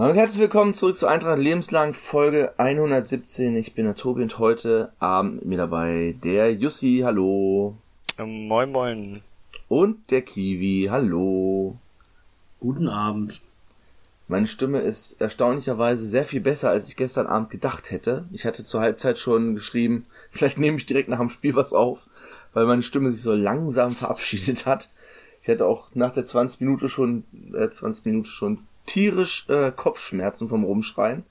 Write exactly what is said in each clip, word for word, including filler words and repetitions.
Hallo und herzlich willkommen zurück zu Eintracht Lebenslang, Folge hundertsiebzehn. Ich bin der Tobi und heute Abend mit mir dabei der Jussi, hallo. Ähm, moin moin. Und der Kiwi, hallo. Guten Abend. Meine Stimme ist erstaunlicherweise sehr viel besser, als ich gestern Abend gedacht hätte. Ich hatte zur Halbzeit schon geschrieben, vielleicht nehme ich direkt nach dem Spiel was auf, weil meine Stimme sich so langsam verabschiedet hat. Ich hatte auch nach der zwanzig Minute schon, äh, zwanzig Minuten schon tierisch äh, Kopfschmerzen vom Rumschreien.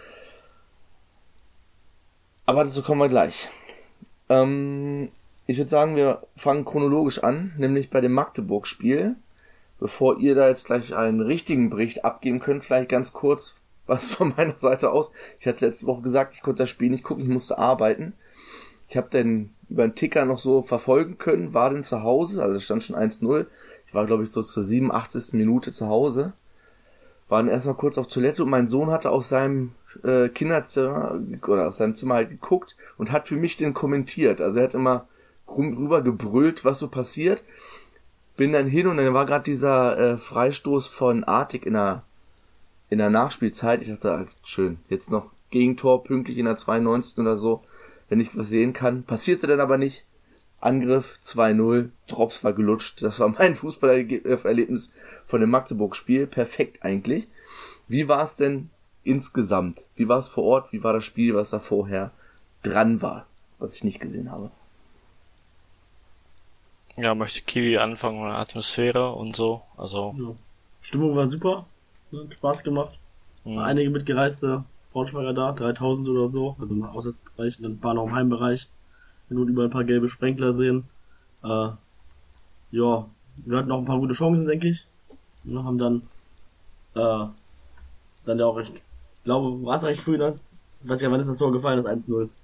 Aber dazu kommen wir gleich. Ähm, ich würde sagen, wir fangen chronologisch an, nämlich bei dem Magdeburg-Spiel. Bevor ihr da jetzt gleich einen richtigen Bericht abgeben könnt, vielleicht ganz kurz was von meiner Seite aus. Ich hatte letzte Woche gesagt, ich konnte das Spiel nicht gucken, ich musste arbeiten. Ich habe dann über den Ticker noch so verfolgen können, war dann zu Hause, also es stand schon eins null. Ich war, glaube ich, so zur siebenundachtzigsten Minute zu Hause. War dann erstmal kurz auf Toilette und mein Sohn hatte aus seinem äh, Kinderzimmer oder aus seinem Zimmer halt geguckt und hat für mich den kommentiert. Also er hat immer rum, rüber gebrüllt, was so passiert. Bin dann hin und dann war gerade dieser äh, Freistoß von Artig in der in der Nachspielzeit. Ich dachte, ah, schön, jetzt noch Gegentor pünktlich in der zweiundneunzigsten oder so, wenn ich was sehen kann. Passierte dann aber nicht. Angriff zwei null, Drops war gelutscht. Das war mein Fußballerlebnis von dem Magdeburg-Spiel. Perfekt eigentlich. Wie war es denn insgesamt? Wie war es vor Ort? Wie war das Spiel, was da vorher dran war, was ich nicht gesehen habe? Ja, möchte Kiwi anfangen mit der Atmosphäre und so. Also. Ja. Stimmung war super, hat Spaß gemacht. Mhm. Einige mitgereiste Braunschweiger da, dreitausend oder so, also im Auswärtsbereich, und ein paar noch im Heimbereich. Wir konnten überall ein paar gelbe Sprenkler sehen. Äh, ja, wir hatten auch ein paar gute Chancen, denke ich. Wir haben dann, äh, dann ja auch recht, ich glaube, war es recht früh, ne? Ich weiß ja, wann ist das Tor gefallen, das eins null?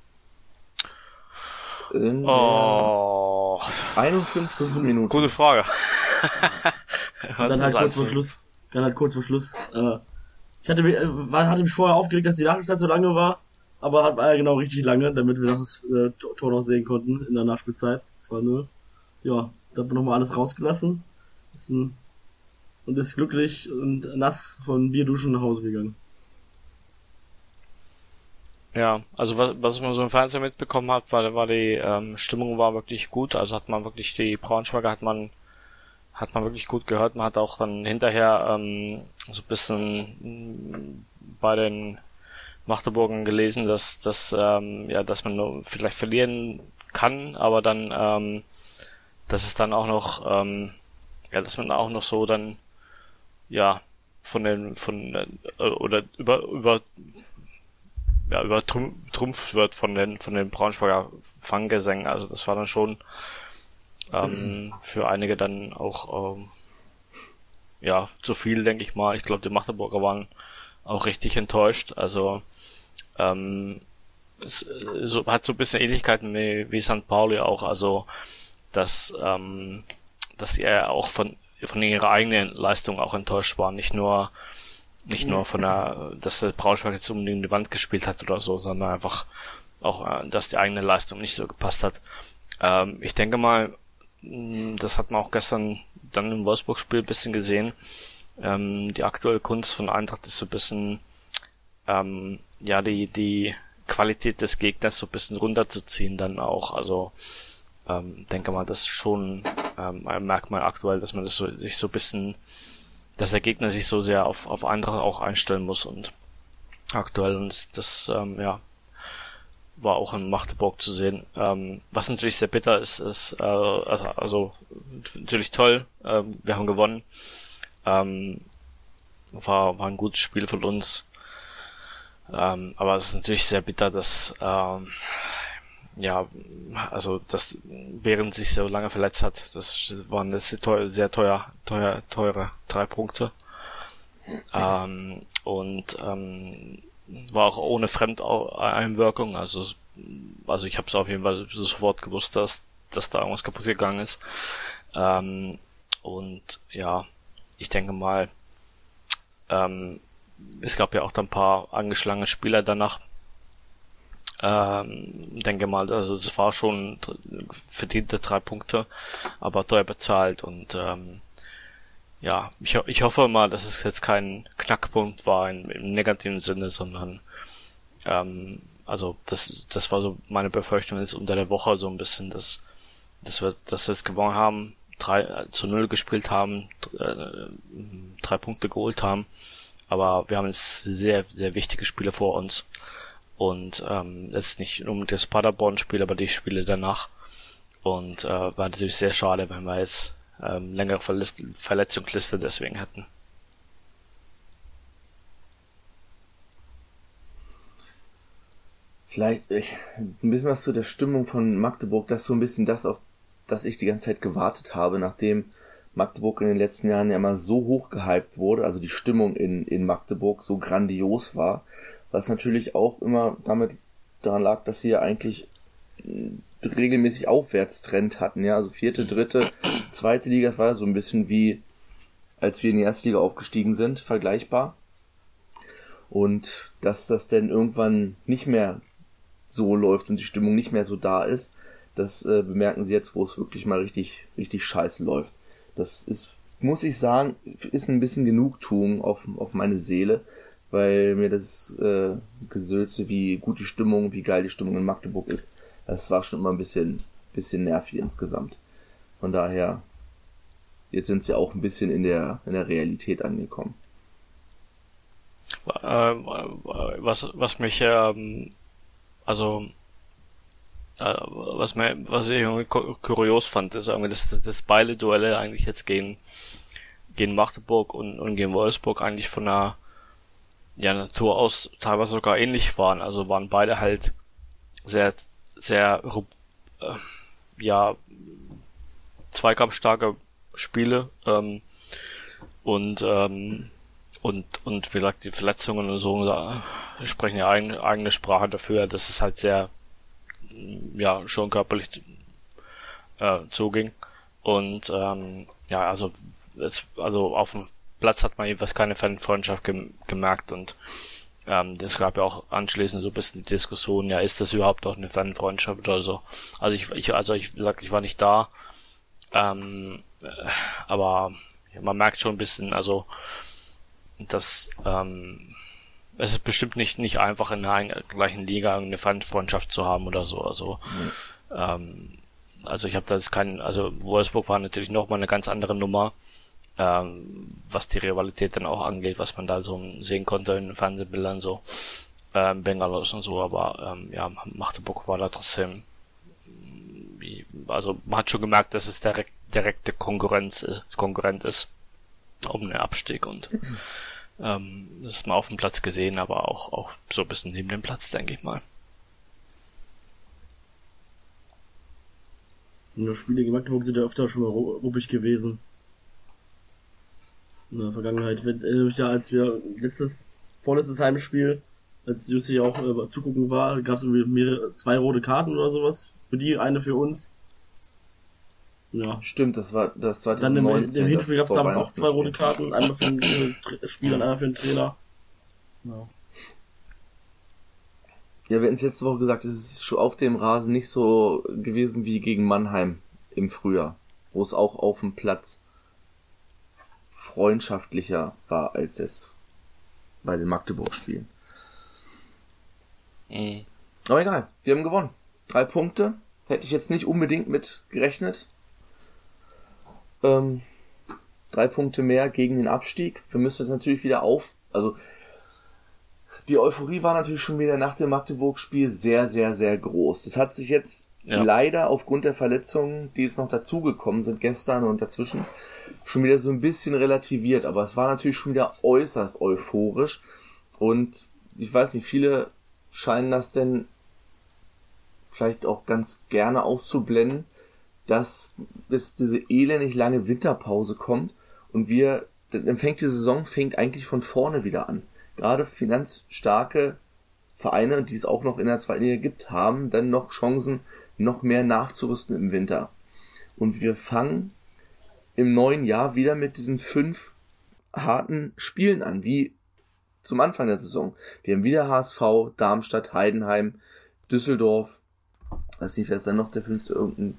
In Oh. der einundfünfzigsten Minute. Gute Frage. Und dann halt kurz vor Schluss, dann halt kurz vor Schluss, äh, ich hatte, mich- äh, war- hatte mich vorher aufgeregt, dass die Nachspielzeit so lange war, aber hat war ja genau richtig lange, damit wir das äh, Tor noch sehen konnten in der Nachspielzeit, zwei null. Ja, da haben wir nochmal alles rausgelassen. Ist ein, und ist glücklich und nass von Bierduschen nach Hause gegangen. Ja, also was, was man so im Fernsehen mitbekommen hat, war, war die ähm, Stimmung war wirklich gut. Also hat man wirklich die Braunschweiger hat man hat man wirklich gut gehört. Man hat auch dann hinterher ähm, so ein bisschen mh, bei den Magdeburgern gelesen, dass dass ähm, ja, dass man nur vielleicht verlieren kann, aber dann ähm, dass es dann auch noch ähm, ja, dass man auch noch so dann ja von den von äh, oder über über ja, übertrumpft wird von den von den Braunschweiger Fanggesängen. Also das war dann schon ähm, für einige dann auch ähm, ja zu viel, denke ich mal. Ich glaube, die Magdeburger waren auch richtig enttäuscht. Also ähm, es äh, so, hat so ein bisschen Ähnlichkeiten wie, wie Sankt Pauli auch. Also dass ähm, dass die ja auch von von ihrer eigenen Leistung auch enttäuscht waren, nicht nur nicht nur von der, dass der Braunschweig jetzt unbedingt die Wand gespielt hat oder so, sondern einfach auch, äh, dass die eigene Leistung nicht so gepasst hat. Ähm, ich denke mal, mh, das hat man auch gestern dann im Wolfsburg-Spiel ein bisschen gesehen. Ähm, die aktuelle Kunst von Eintracht ist so ein bisschen, ähm, ja, die, die Qualität des Gegners so ein bisschen runterzuziehen dann auch. Also, ähm, denke mal, das ist schon ähm, ein Merkmal aktuell, dass man das so, sich so ein bisschen dass der Gegner sich so sehr auf, auf Eintracht auch einstellen muss und aktuell und das, das ähm, ja, war auch in Magdeburg zu sehen. Ähm, was natürlich sehr bitter ist, ist äh, also, also natürlich toll, ähm, wir haben gewonnen, ähm, war, war ein gutes Spiel von uns, ähm, aber es ist natürlich sehr bitter, dass ähm, ja, also das während sich so lange verletzt hat, das waren das sehr teuer, sehr teuer, teuer, teure drei Punkte. Ähm, und ähm, war auch ohne Fremdeinwirkung, also also ich habe es auf jeden Fall sofort gewusst, dass dass da irgendwas kaputt gegangen ist. Ähm, und ja, ich denke mal, ähm, es gab ja auch dann ein paar angeschlagene Spieler danach. Ähm, denke mal, also es war schon verdiente drei Punkte, aber teuer bezahlt und ähm, ja, ich, ich hoffe mal, dass es jetzt kein Knackpunkt war in, im negativen Sinne, sondern ähm, also das das war so meine Befürchtung jetzt unter der Woche so ein bisschen, dass dass wir dass wir jetzt gewonnen haben, drei zu null gespielt haben, äh, drei Punkte geholt haben, aber wir haben jetzt sehr sehr wichtige Spiele vor uns und ähm, jetzt nicht nur das Paderborn-Spiel, aber die Spiele danach und äh, war natürlich sehr schade, wenn wir jetzt ähm, längere Verletz- Verletzungsliste deswegen hätten. Vielleicht ich, ein bisschen was zu der Stimmung von Magdeburg, das ist so ein bisschen das, auf das ich die ganze Zeit gewartet habe, nachdem Magdeburg in den letzten Jahren ja immer so hoch gehypt wurde, also die Stimmung in, in Magdeburg so grandios war, was natürlich auch immer damit daran lag, dass sie ja eigentlich regelmäßig Aufwärtstrend hatten, ja, also vierte, dritte, zweite Liga, das war so ein bisschen wie, als wir in die erste Liga aufgestiegen sind, vergleichbar. Und dass das denn irgendwann nicht mehr so läuft und die Stimmung nicht mehr so da ist, das äh, bemerken sie jetzt, wo es wirklich mal richtig, richtig scheiße läuft. Das ist, muss ich sagen, ist ein bisschen Genugtuung auf, auf meine Seele, weil mir das äh, Gesülze, wie gut die Stimmung, wie geil die Stimmung in Magdeburg ist, das war schon immer ein bisschen, bisschen nervig insgesamt. Von daher, jetzt sind sie auch ein bisschen in der, in der Realität angekommen. Was, was mich, ähm, also, äh, was mir, was ich irgendwie kurios fand, ist irgendwie, dass das beide Duelle eigentlich jetzt gegen, gegen Magdeburg und, und gegen Wolfsburg eigentlich von der, ja, Natur aus teilweise sogar ähnlich waren. Also waren beide halt sehr, sehr, äh, ja, zweikampfstarke Spiele, ähm, und, ähm, Und, und wie gesagt, die Verletzungen und so, da sprechen ja eigene, eigene Sprache dafür, dass es halt sehr, ja, schon körperlich äh, zuging. Und, ähm, ja, also, es, also auf dem Platz hat man jedenfalls keine Fanfreundschaft gem- gemerkt und, ähm, es gab ja auch anschließend so ein bisschen die Diskussion, ja, ist das überhaupt auch eine Fanfreundschaft oder so. Also ich, ich also ich, wie gesagt, ich war nicht da, ähm, aber ja, man merkt schon ein bisschen, also, dass ähm, es ist bestimmt nicht nicht einfach in der gleichen Liga eine Fanfreundschaft zu haben oder so. Also mhm. ähm, also ich habe da jetzt keinen, also Wolfsburg war natürlich noch mal eine ganz andere Nummer, ähm, was die Rivalität dann auch angeht, was man da so sehen konnte in den Fernsehbildern so, ähm, Bengalos und so, aber ähm, ja, Magdeburg war da trotzdem, wie, also man hat schon gemerkt, dass es direkt direkte Konkurrenz ist, Konkurrent ist um den Abstieg und mhm. ähm, das ist mal auf dem Platz gesehen, aber auch auch so ein bisschen neben dem Platz, denke ich mal. Ja, Spiele gegen Magdeburg sind ja öfter schon mal ruppig gewesen. In der Vergangenheit. Wenn, äh, ja, als wir letztes, vorletztes Heimspiel, als Jussi auch äh, zugucken war, gab es irgendwie mehrere, zwei rote Karten oder sowas. Für die, eine für uns. Ja. Stimmt, das war das zwanzig neunzehn. Dann im Hinspiel gab es damals auch zwei rote Karten, einmal für den äh, Spieler und einmal für den Trainer. Ja. Ja, wir hatten es letzte Woche gesagt, es ist schon auf dem Rasen nicht so gewesen wie gegen Mannheim im Frühjahr, wo es auch auf dem Platz freundschaftlicher war als es bei den Magdeburg-Spielen. Mhm. Aber egal, wir haben gewonnen. Drei Punkte, hätte ich jetzt nicht unbedingt mit gerechnet. Ähm, drei Punkte mehr gegen den Abstieg. Wir müssen jetzt natürlich wieder auf, also die Euphorie war natürlich schon wieder nach dem Magdeburg-Spiel sehr, sehr, sehr groß. Das hat sich jetzt ja. leider aufgrund der Verletzungen, die jetzt noch dazugekommen sind gestern und dazwischen, schon wieder so ein bisschen relativiert. Aber es war natürlich schon wieder äußerst euphorisch. Und ich weiß nicht, viele scheinen das denn vielleicht auch ganz gerne auszublenden, dass es diese elendig lange Winterpause kommt und wir, dann fängt die Saison fängt eigentlich von vorne wieder an. Gerade finanzstarke Vereine, die es auch noch in der zweiten Liga gibt, haben dann noch Chancen, noch mehr nachzurüsten im Winter. Und wir fangen im neuen Jahr wieder mit diesen fünf harten Spielen an, wie zum Anfang der Saison. Wir haben wieder H S V, Darmstadt, Heidenheim, Düsseldorf, weiß nicht, wer ist dann noch der fünfte, irgendein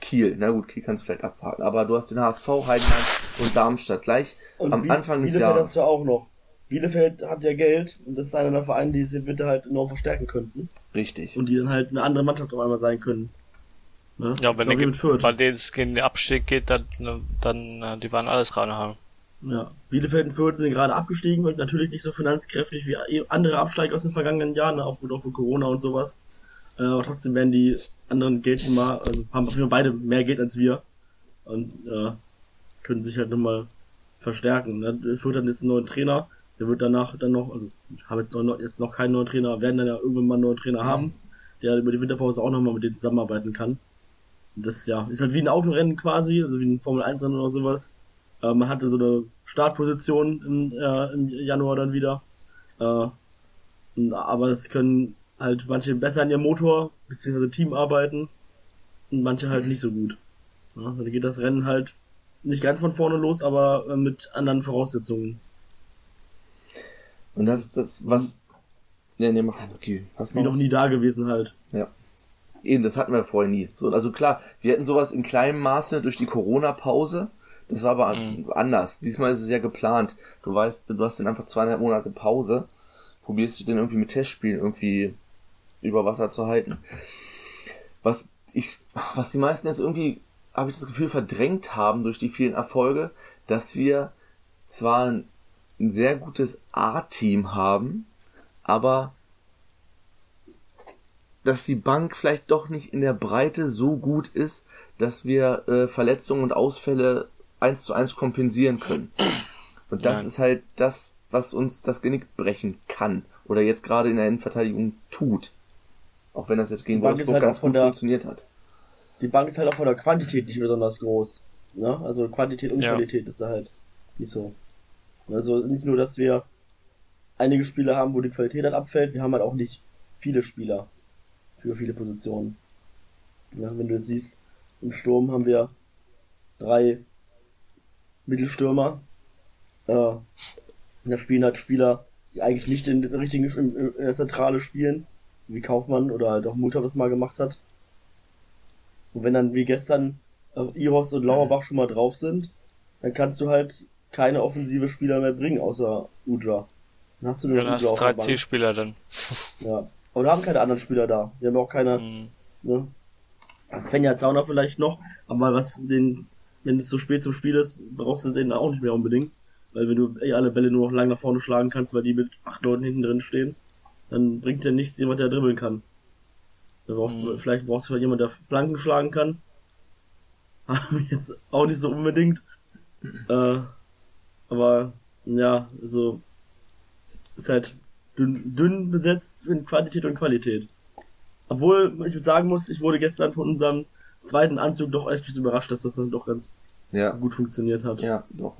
Kiel. Na gut, Kiel kannst du vielleicht abhaken. Aber du hast den H S V, Heidenheim und Darmstadt gleich und am Biel- Anfang des Bielefeld Jahres. hast du auch noch. Bielefeld hat ja Geld und das ist einer der Vereine, die sie bitte halt enorm verstärken könnten. Richtig. Und die dann halt eine andere Mannschaft auf einmal sein können. Ne? Ja, wenn der, bei denen es gegen den Abstieg geht, dann, dann die waren alles reinhauen. Ja, Bielefeld und Fürth sind gerade abgestiegen und natürlich nicht so finanzkräftig wie andere Absteiger aus den vergangenen Jahren, ne, aufgrund von Corona und sowas. Äh, aber trotzdem werden die anderen Geldnehmer, also haben auf jeden Fall beide mehr Geld als wir und äh, können sich halt nochmal verstärken. Ne? Fürth hat jetzt einen neuen Trainer, der wird danach dann noch, also haben jetzt noch, jetzt noch keinen neuen Trainer, werden dann ja irgendwann mal einen neuen Trainer haben, der über die Winterpause auch nochmal mit denen zusammenarbeiten kann. Und das ja, ist halt wie ein Autorennen quasi, also wie ein Formel eins Rennen oder sowas. Äh, man hatte so eine Startposition im, äh, im Januar dann wieder. Äh, aber es können halt manche besser an ihrem Motor bzw. Team arbeiten und manche halt nicht so gut. Ja, dann geht das Rennen halt nicht ganz von vorne los, aber äh, mit anderen Voraussetzungen. Und das ist das, was... Ne, ne, mach okay. Hast wie noch was? Nie da gewesen halt. Ja. Eben, das hatten wir vorher nie. So, also klar, wir hatten sowas in kleinem Maße durch die Corona-Pause. Das war aber mhm. anders. Diesmal ist es ja geplant. Du weißt, du hast dann einfach zweieinhalb Monate Pause. Probierst dich dann irgendwie mit Testspielen irgendwie über Wasser zu halten. Was ich, was die meisten jetzt irgendwie, habe ich das Gefühl, verdrängt haben durch die vielen Erfolge, dass wir zwar ein, ein sehr gutes A-Team haben, aber dass die Bank vielleicht doch nicht in der Breite so gut ist, dass wir äh, Verletzungen und Ausfälle eins zu eins kompensieren können. Und das Nein. ist halt das, was uns das Genick brechen kann. Oder jetzt gerade in der Innenverteidigung tut. Auch wenn das jetzt gegen Wolfsburg halt ganz gut der, funktioniert hat. Die Bank ist halt auch von der Quantität nicht besonders groß. Ne? Also Quantität und ja. Qualität ist da halt nicht so. Also nicht nur, dass wir einige Spieler haben, wo die Qualität halt abfällt, wir haben halt auch nicht viele Spieler für viele Positionen. Ja, wenn du jetzt siehst, im Sturm haben wir drei Mittelstürmer. Äh, da spielen halt Spieler, die eigentlich nicht in der richtigen in der Zentrale spielen, wie Kaufmann oder halt auch Mutter das mal gemacht hat. Und wenn dann wie gestern äh, Ihorst und Lauerbach schon mal drauf sind, dann kannst du halt keine offensive Spieler mehr bringen, außer Udra. Dann hast du nur ja, dann hast du drei Zielspieler dann. Ja. Aber wir haben keine anderen Spieler da. Wir haben auch keine, mm. ne? Svenja Zauner vielleicht noch, aber was den, wenn es so spät zum Spiel ist, brauchst du den auch nicht mehr unbedingt. Weil wenn du ey, alle Bälle nur noch lang nach vorne schlagen kannst, weil die mit acht Leuten hinten drin stehen, dann bringt dir nichts jemand, der dribbeln kann. Da brauchst mm. du, vielleicht brauchst du jemand, der Flanken schlagen kann. Haben wir jetzt auch nicht so unbedingt. Äh, aber, ja, also, ist halt dünn, dünn besetzt in Quantität und Qualität. Obwohl, ich sagen muss, ich wurde gestern von unserem zweiten Anzug doch etwas überrascht, dass das dann doch ganz ja. gut funktioniert hat. Ja, doch.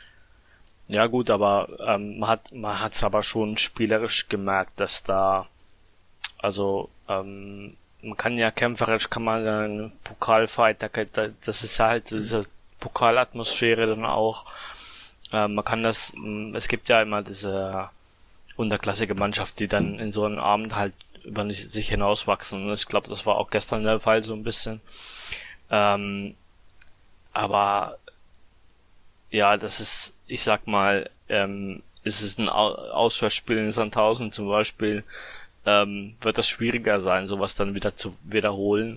Ja gut, aber ähm, man hat man hat's aber schon spielerisch gemerkt, dass da also ähm, man kann ja kämpferisch kann man einen Pokalfight, da, da, das ist halt diese Pokalatmosphäre dann auch. Äh, man kann das, es gibt ja immer diese unterklassige Mannschaft, die dann in so einem Abend halt über sich hinauswachsen. Und ich glaube, das war auch gestern der Fall so ein bisschen. Ähm, aber ja, das ist, ich sag mal, ähm, ist es ein Auswärtsspiel in Sandhausen zum Beispiel, ähm, wird das schwieriger sein, sowas dann wieder zu wiederholen.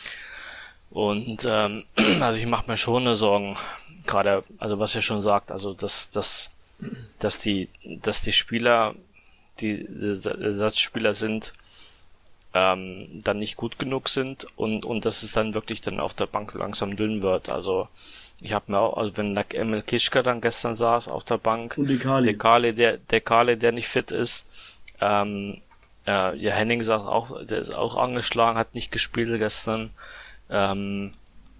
Und ähm, also ich mache mir schon eine Sorgen, gerade, also was ihr schon sagt, also dass, dass, dass die, dass die Spieler, die Ersatzspieler sind, ähm, dann nicht gut genug sind und und dass es dann wirklich dann auf der Bank langsam dünn wird. Also ich habe mir auch, also wenn Emil Kischka dann gestern saß auf der Bank, und die Kali. der Kali, der der Kali, der nicht fit ist, ähm, äh, ja Henning sagt auch, der ist auch angeschlagen, hat nicht gespielt gestern. Ähm,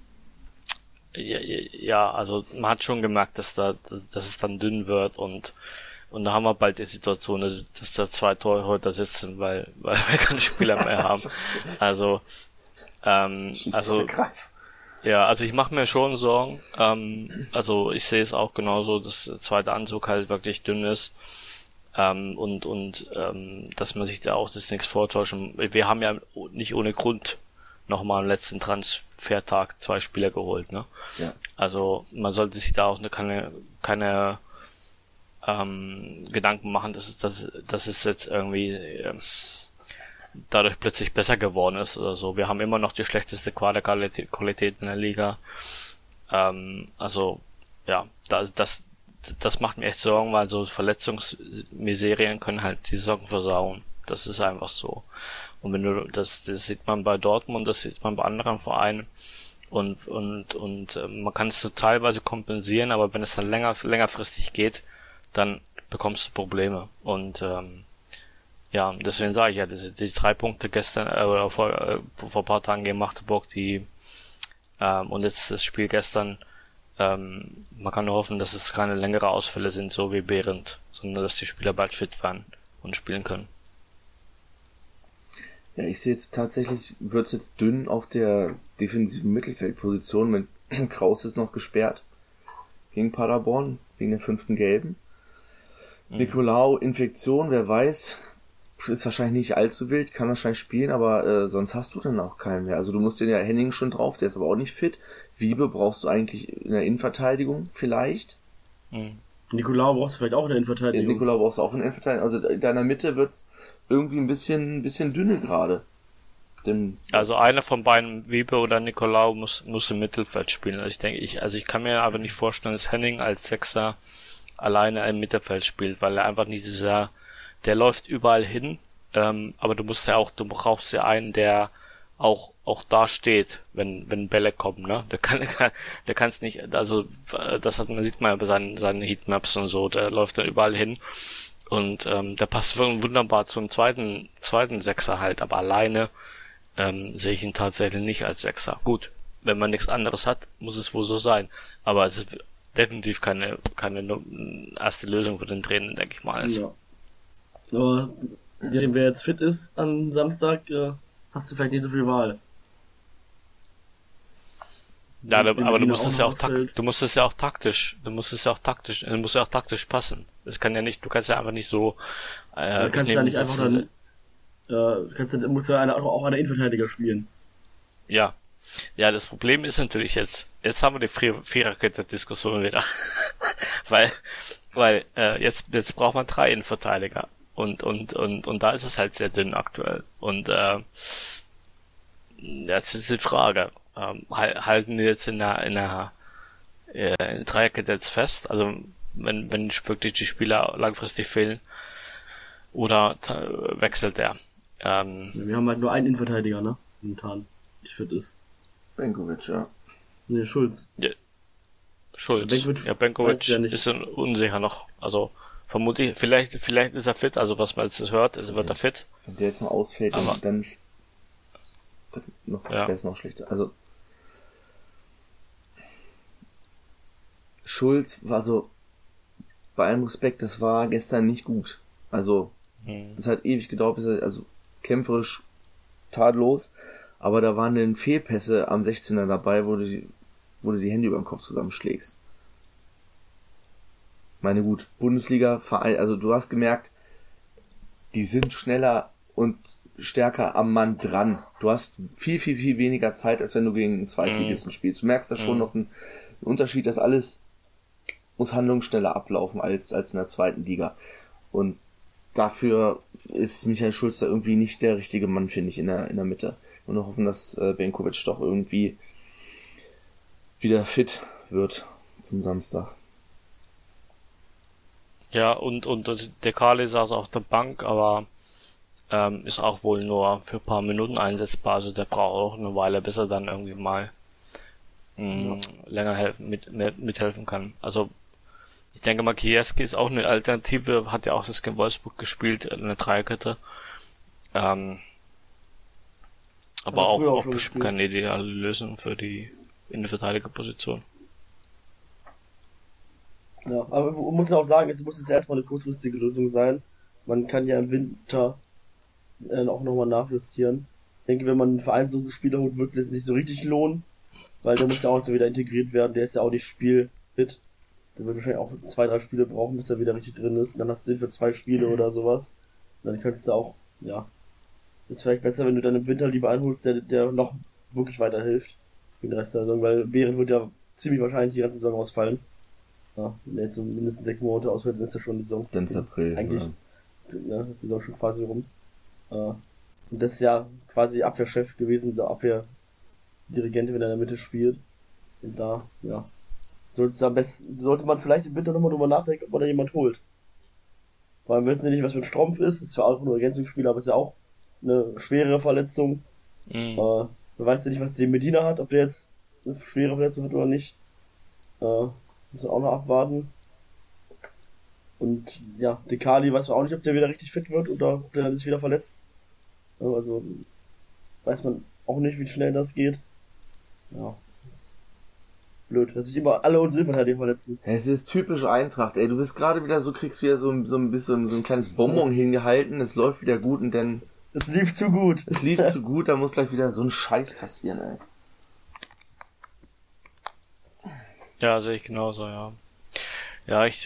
ja, ja, also man hat schon gemerkt, dass da, dass, dass es dann dünn wird und und da haben wir bald die Situation, dass, dass da zwei Torhüter sitzen, weil weil wir keine Spieler mehr haben. Also ähm, also ja, also ich mache mir schon Sorgen. Ähm, also ich sehe es auch genauso, dass der zweite Anzug halt wirklich dünn ist. Ähm, und und ähm, dass man sich da auch das nichts vortäuschen. Wir haben ja nicht ohne Grund nochmal am letzten Transfertag zwei Spieler geholt, ne? Ja. Also man sollte sich da auch eine, keine, keine ähm, Gedanken machen, dass es, dass, dass es jetzt irgendwie äh, dadurch plötzlich besser geworden ist oder so. Wir haben immer noch die schlechteste Qualität in der Liga. Ähm, also ja, das, das, das macht mir echt Sorgen, weil so Verletzungsmiserien können halt die Saison versauen. Das ist einfach so. Und wenn du, das, das sieht man bei Dortmund, das sieht man bei anderen Vereinen. Und, und, und äh, man kann es so teilweise kompensieren, aber wenn es dann länger, längerfristig geht, dann bekommst du Probleme. Und ähm, ja, deswegen sage ich ja, die, die drei Punkte gestern äh, oder vor, äh, vor ein paar Tagen gegen Magdeburg, die ähm, und jetzt das Spiel gestern, ähm, man kann nur hoffen, dass es keine längere Ausfälle sind, so wie Behrendt, sondern dass die Spieler bald fit werden und spielen können. Ja, ich sehe jetzt tatsächlich, wird es jetzt dünn auf der defensiven Mittelfeldposition, mit Kraus ist noch gesperrt gegen Paderborn, wegen der fünften Gelben. Mhm. Nicolau, Infektion, wer weiß, ist wahrscheinlich nicht allzu wild, kann wahrscheinlich spielen, aber äh, sonst hast du dann auch keinen mehr. Also du musst den ja Henning schon drauf, der ist aber auch nicht fit. Wiebe brauchst du eigentlich in der Innenverteidigung vielleicht. Mhm. Nicolau brauchst du vielleicht auch in der Innenverteidigung. Ja, Nicolau brauchst du auch in der Innenverteidigung. Also in deiner Mitte wird's irgendwie ein bisschen, ein bisschen dünne gerade. Denn also einer von beiden, Wiebe oder Nicolau, muss, muss im Mittelfeld spielen. Also ich denke, ich, also ich kann mir aber nicht vorstellen, dass Henning als Sechser alleine im Mittelfeld spielt, weil er einfach nicht dieser, der läuft überall hin, ähm, aber du musst ja auch, du brauchst ja einen, der auch, auch da steht, wenn, wenn Bälle kommen, ne? Der kann, der, der kann's nicht, also, das hat man, sieht man ja bei seinen, seinen Heatmaps und so, der läuft da überall hin. Und, ähm, der passt wunderbar zum zweiten, zweiten Sechser halt, aber alleine, ähm, sehe ich ihn tatsächlich nicht als Sechser. Gut, wenn man nichts anderes hat, muss es wohl so sein. Aber es ist definitiv keine, keine erste Lösung für den Trainer, denke ich mal. Ja. Aber, ja, wer jetzt fit ist am Samstag, äh, hast du vielleicht nicht so viel Wahl. Ja, du, aber du musst es ja auch takt, du musst es ja auch taktisch, du musst es ja auch taktisch, du musst ja auch taktisch passen. Das kann ja nicht, du kannst ja einfach nicht so, äh, du kannst ja nicht einfach dann, äh, kannst du musst ja eine, auch einer Innenverteidiger spielen. Ja. Ja, das Problem ist natürlich jetzt, jetzt haben wir die Viererkette-Diskussion wieder. weil, weil, äh, jetzt, jetzt braucht man drei Innenverteidiger. Und, und, und, und da ist es halt sehr dünn aktuell. Und, äh, jetzt ist die Frage, ähm, halten die jetzt in der, in der, äh, in der Dreierkette jetzt fest? Also, wenn, wenn wirklich die Spieler langfristig fehlen, oder t- wechselt der? Ähm, Wir haben halt nur einen Innenverteidiger, ne? Momentan, der fit ist. Benkovic, ja. Nee, Schulz. Ja. Schulz. Benkovic ja, Benkovic ja ist unsicher noch. Also, vermutlich, vielleicht, vielleicht ist er fit, also was man jetzt hört, also wird er fit. Wenn der jetzt noch ausfällt, aber, dann ist das noch, ja. ist noch schlechter. Also, Schulz war so, bei allem Respekt, das war gestern nicht gut. Also, hm. das hat ewig gedauert, bis er, also, kämpferisch tadellos, aber da waren dann Fehlpässe am sechzehner dabei, wo du die, wo du die Hände über den Kopf zusammenschlägst. Meine gut, Bundesliga, also du hast gemerkt, die sind schneller und stärker am Mann dran. Du hast viel, viel, viel weniger Zeit, als wenn du gegen einen Zweitligisten mm. spielst. Du merkst da schon mm. noch einen, einen Unterschied, dass alles muss handlungsschneller ablaufen als, als in der zweiten Liga. Und dafür ist Michael Schulz da irgendwie nicht der richtige Mann, finde ich, in der, in der Mitte. Und wir hoffen, dass äh, Benkovic doch irgendwie wieder fit wird zum Samstag. Ja, und, und der Kali saß auf der Bank, aber ähm, ist auch wohl nur für ein paar Minuten einsetzbar. Also der braucht auch eine Weile, bis er dann irgendwie mal mh, ja. länger helfen, mit, mit, mithelfen kann. Also ich denke mal, Kiesky ist auch eine Alternative, hat ja auch das gegen Wolfsburg gespielt, eine Dreierkette. Ähm, aber auch, auch bestimmt keine ideale Lösung für die Innenverteidigerposition. Ja, aber man muss ja auch sagen, es muss jetzt erstmal eine kurzfristige Lösung sein. Man kann ja im Winter äh, auch nochmal nachjustieren. Ich denke, wenn man einen vereinslosen Spieler holt, wird es jetzt nicht so richtig lohnen, weil der muss ja auch so wieder integriert werden, der ist ja auch nicht spielfit. Der wird wahrscheinlich auch zwei, drei Spiele brauchen, bis er wieder richtig drin ist. Und dann hast du Sinn für zwei Spiele oder sowas. Und dann kannst du auch, ja, ist vielleicht besser, wenn du dann im Winter lieber einholst, der, der noch wirklich weiterhilft für den Rest der Saison, weil Behrend wird ja ziemlich wahrscheinlich die ganze Saison ausfallen. Ja, wenn er jetzt so mindestens sechs Monate ausfällt, dann ist ja schon die Saison. Dann ist April. Eigentlich, ja, ja, ist die Saison schon quasi rum. Äh, und das ist ja quasi Abwehrchef gewesen, der Abwehrdirigent, wenn er in der Mitte spielt. Und da, ja, sollte es am besten, sollte man vielleicht im Winter nochmal drüber nachdenken, ob man da jemand holt. Vor allem wissen wir nicht, was mit Strumpf ist, ist zwar auch nur Ergänzungsspieler, aber ist ja auch eine schwere Verletzung. Mhm. Äh, man weiß ja nicht, was der Medina hat, ob der jetzt eine schwere Verletzung hat oder nicht. Äh, müssen wir auch noch abwarten. Und ja, Dekali weiß man auch nicht, ob der wieder richtig fit wird oder ob der sich wieder verletzt. Also weiß man auch nicht, wie schnell das geht. Ja, das ist blöd, dass sich immer alle uns Silberverteidiger verletzen. Es ist typisch Eintracht, ey. Du bist gerade wieder so, kriegst wieder so, so ein bisschen so ein kleines Bonbon hingehalten, es läuft wieder gut und dann... Es lief zu gut. Es lief zu gut, da muss gleich wieder so ein Scheiß passieren, ey. Ja, sehe ich genauso, ja. Ja, ich...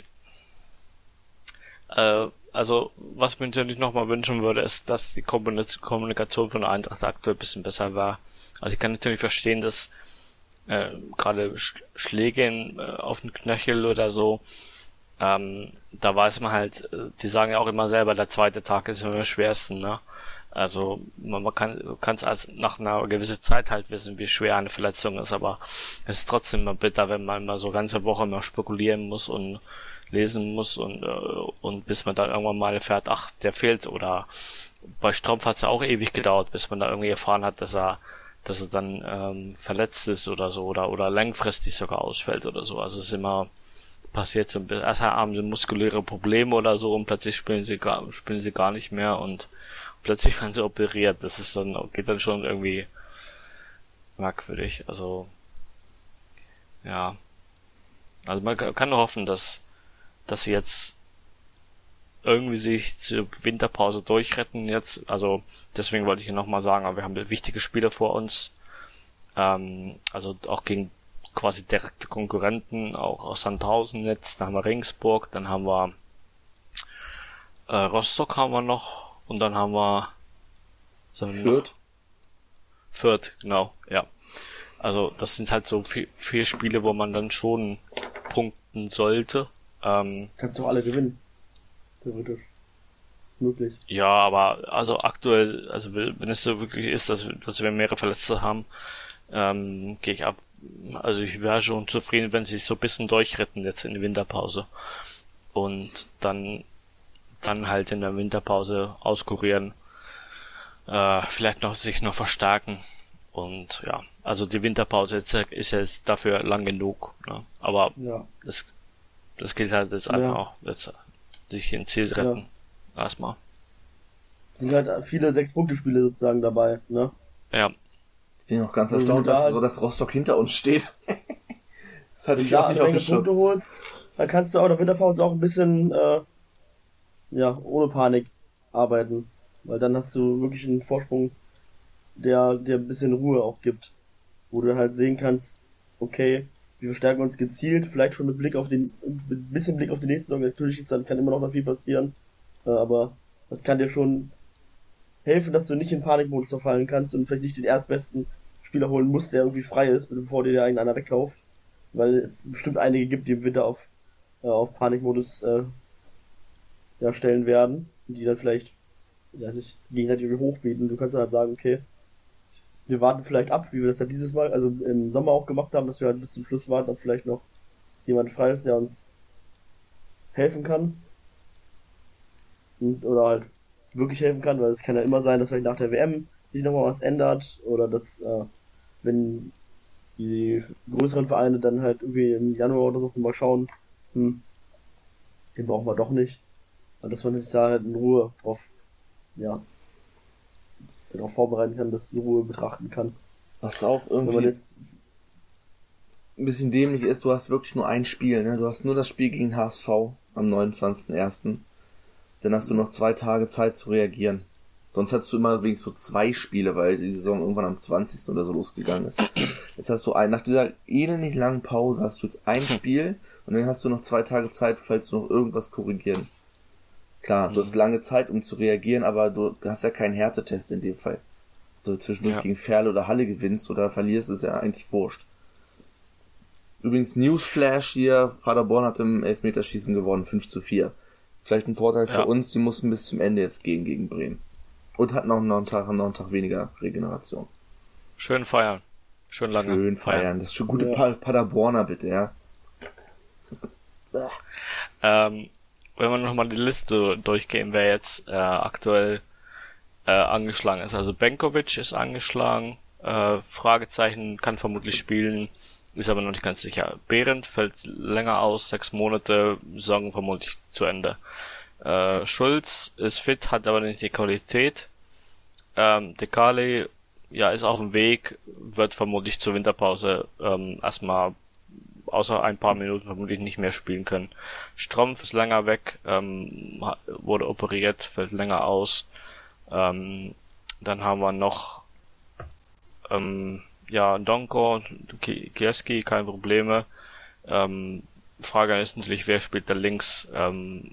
Äh, also, was ich mir natürlich nochmal wünschen würde, ist, dass die Kommunikation von der Eintracht aktuell ein bisschen besser war. Also ich kann natürlich verstehen, dass äh, gerade Sch- Schläge in, äh, auf den Knöchel oder so, ähm, da weiß man halt, die sagen ja auch immer selber, der zweite Tag ist immer am schwersten, ne? Also man, man kann es als nach einer gewissen Zeit halt wissen, wie schwer eine Verletzung ist, aber es ist trotzdem immer bitter, wenn man mal so ganze Woche mal spekulieren muss und lesen muss und äh, und bis man dann irgendwann mal erfährt, ach, der fehlt. Oder bei Strumpf hat es ja auch ewig gedauert, bis man da irgendwie erfahren hat, dass er dass er dann ähm, verletzt ist oder so oder oder langfristig sogar ausfällt oder so. Also es ist immer passiert so ein bisschen. Erst haben sie muskuläre Probleme oder so und plötzlich spielen sie gar spielen sie gar nicht mehr und plötzlich werden sie operiert. Das ist dann geht dann schon irgendwie merkwürdig. Also ja, also man kann nur hoffen, dass dass sie jetzt irgendwie sich zur Winterpause durchretten jetzt. Also deswegen wollte ich hier nochmal sagen, aber wir haben wichtige Spiele vor uns. Ähm, also auch gegen quasi direkte Konkurrenten, auch aus Sandhausen jetzt. Dann haben wir Regensburg, dann haben wir äh, Rostock haben wir noch und dann haben wir Fürth. Fürth, genau, ja. Also das sind halt so vier, vier Spiele, wo man dann schon punkten sollte. Ähm, Kannst du alle gewinnen. Theoretisch. Ist möglich. Ja, aber also aktuell, also wenn es so wirklich ist, dass, dass wir mehrere Verletzte haben, ähm, gehe ich ab. Also ich wäre schon zufrieden, wenn sie sich so ein bisschen durchretten jetzt in die Winterpause. Und dann dann halt in der Winterpause auskurieren. Äh, vielleicht noch sich noch verstärken. Und ja, also die Winterpause ist, ist jetzt dafür lang genug. Ne? Aber ja. das Das geht halt jetzt einfach ja. auch, jetzt sich ins Ziel retten. Ja. Erstmal. Es sind halt viele Sechs-Punkte-Spiele sozusagen dabei, ne? Ja. Ich bin auch ganz also erstaunt, dass, halt so, dass Rostock hinter uns steht. Das hatte ich da auch nicht auf dem Schirm. Punkte holst, dann kannst du auch in der Winterpause auch ein bisschen, äh, ja, ohne Panik arbeiten. Weil dann hast du wirklich einen Vorsprung, der dir ein bisschen Ruhe auch gibt. Wo du dann halt sehen kannst, okay, wir verstärken uns gezielt, vielleicht schon mit Blick auf den, mit ein bisschen Blick auf die nächste Saison. Natürlich ist dann, kann immer noch mal viel passieren, äh, aber das kann dir schon helfen, dass du nicht in Panikmodus verfallen kannst und vielleicht nicht den erstbesten Spieler holen musst, der irgendwie frei ist, bevor dir da irgendeiner wegkauft. Weil es bestimmt einige gibt, die im Winter auf, äh, auf Panikmodus äh, ja, stellen werden und die dann vielleicht ja, sich gegenseitig irgendwie hochbieten. Du kannst dann halt sagen, okay, wir warten vielleicht ab, wie wir das ja dieses Mal, also im Sommer auch gemacht haben, dass wir halt bis zum Schluss warten, ob vielleicht noch jemand frei ist, der uns helfen kann. Und, oder halt wirklich helfen kann, weil es kann ja immer sein, dass vielleicht nach der W M sich nochmal was ändert oder dass, äh, wenn die größeren Vereine dann halt irgendwie im Januar oder so nochmal schauen, hm, den brauchen wir doch nicht. Und dass man sich da halt in Ruhe drauf, ja, darauf vorbereiten kann, dass die Ruhe betrachten kann. Was auch irgendwie jetzt ein bisschen dämlich ist, du hast wirklich nur ein Spiel, ne? Du hast nur das Spiel gegen H S V am neunundzwanzigsten ersten Dann hast du noch zwei Tage Zeit zu reagieren. Sonst hattest du immer wenigstens so zwei Spiele, weil die Saison irgendwann am zwanzigsten oder so losgegangen ist. Jetzt hast du ein, nach dieser ähnlich langen Pause hast du jetzt ein Spiel und dann hast du noch zwei Tage Zeit, falls du noch irgendwas korrigieren. Klar, du hast lange Zeit, um zu reagieren, aber du hast ja keinen Härtetest in dem Fall. du zwischendurch Ja. gegen Ferl oder Halle gewinnst oder verlierst, ist ja eigentlich wurscht. Übrigens Newsflash hier, Paderborn hat im Elfmeterschießen gewonnen, fünf zu vier. Vielleicht ein Vorteil für Ja. uns, die mussten bis zum Ende jetzt gehen gegen Bremen. Und hatten noch einen Tag, noch einen Tag weniger Regeneration. Schön feiern. Schön lange. Schön feiern. Das ist schon gute Ja. Pa- Paderborner, bitte, ja. Ähm, wenn wir nochmal die Liste durchgehen, wer jetzt äh, aktuell äh, angeschlagen ist. Also Benkovic ist angeschlagen, äh, Fragezeichen, kann vermutlich spielen, ist aber noch nicht ganz sicher. Behrendt fällt länger aus, sechs Monate, Saison vermutlich zu Ende. Äh, Schulz ist fit, hat aber nicht die Qualität. Ähm, Dekali, ja, ist auf dem Weg, wird vermutlich zur Winterpause ähm, erstmal außer ein paar Minuten vermutlich nicht mehr spielen können. Strumpf ist länger weg, ähm, wurde operiert, fällt länger aus. Ähm, dann haben wir noch ähm, ja, Donko, Kieski, keine Probleme. Ähm, Frage ist natürlich, wer spielt da links, ähm,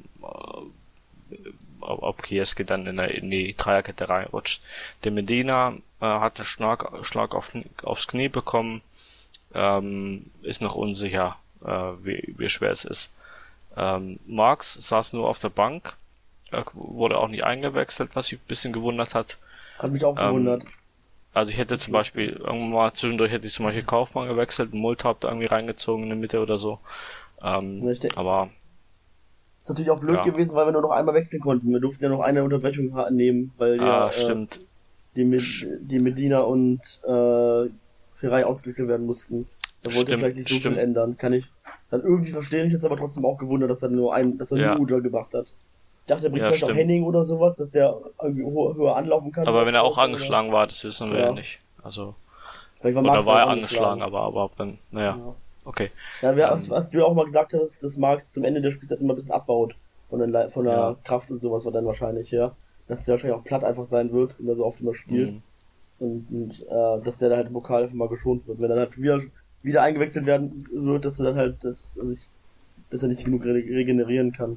ob Kieski dann in, der, in die Dreierkette reinrutscht. Der Medina äh, hat einen Schlag, Schlag auf, aufs Knie bekommen, ähm, ist noch unsicher, äh, wie, wie schwer es ist. Ähm, Marx saß nur auf der Bank, äh, wurde auch nicht eingewechselt, was sich ein bisschen gewundert hat. Hat mich auch gewundert. Ähm, also ich hätte zum Beispiel, irgendwann mal zwischendurch hätte ich zum Beispiel Kaufmann gewechselt, Multhaupt da irgendwie reingezogen in der Mitte oder so. Ähm, Ja, ich denk- aber Ist natürlich auch blöd Ja. gewesen, weil wir nur noch einmal wechseln konnten. Wir durften ja noch eine Unterbrechung ha- nehmen, weil ah, ja äh, stimmt. die, Med- die Medina und äh, Ferrei ausgewechselt werden mussten. Da wollte Stimmt, vielleicht nicht so stimmt. viel ändern. Kann ich dann irgendwie verstehen. Ich jetzt aber trotzdem auch gewundert, dass er nur ein, dass er Ja. nur Uja gemacht hat. Ich dachte, er bringt Ja, vielleicht auch stimmt. Henning oder sowas, dass der irgendwie ho- höher anlaufen kann. Aber wenn er auch Oder- angeschlagen war, das wissen wir ja, Ja. nicht. Also, Vielleicht war oder Marx war er auch angeschlagen, aber, aber ob dann, naja, Ja. okay. Ja, wer, Ähm. was, was du ja auch mal gesagt hast, dass Marx zum Ende der Spielzeit immer ein bisschen abbaut von der, Le- von der Ja. Kraft und sowas, war dann wahrscheinlich, ja. Dass der wahrscheinlich auch platt einfach sein wird, wenn er so oft immer spielt. Mhm. Und, und äh, dass der dann halt im Pokal einfach mal geschont wird. Wenn er dann halt wieder, wieder eingewechselt werden wird, dass er dann halt das, also ich, dass er nicht genug re regenerieren kann.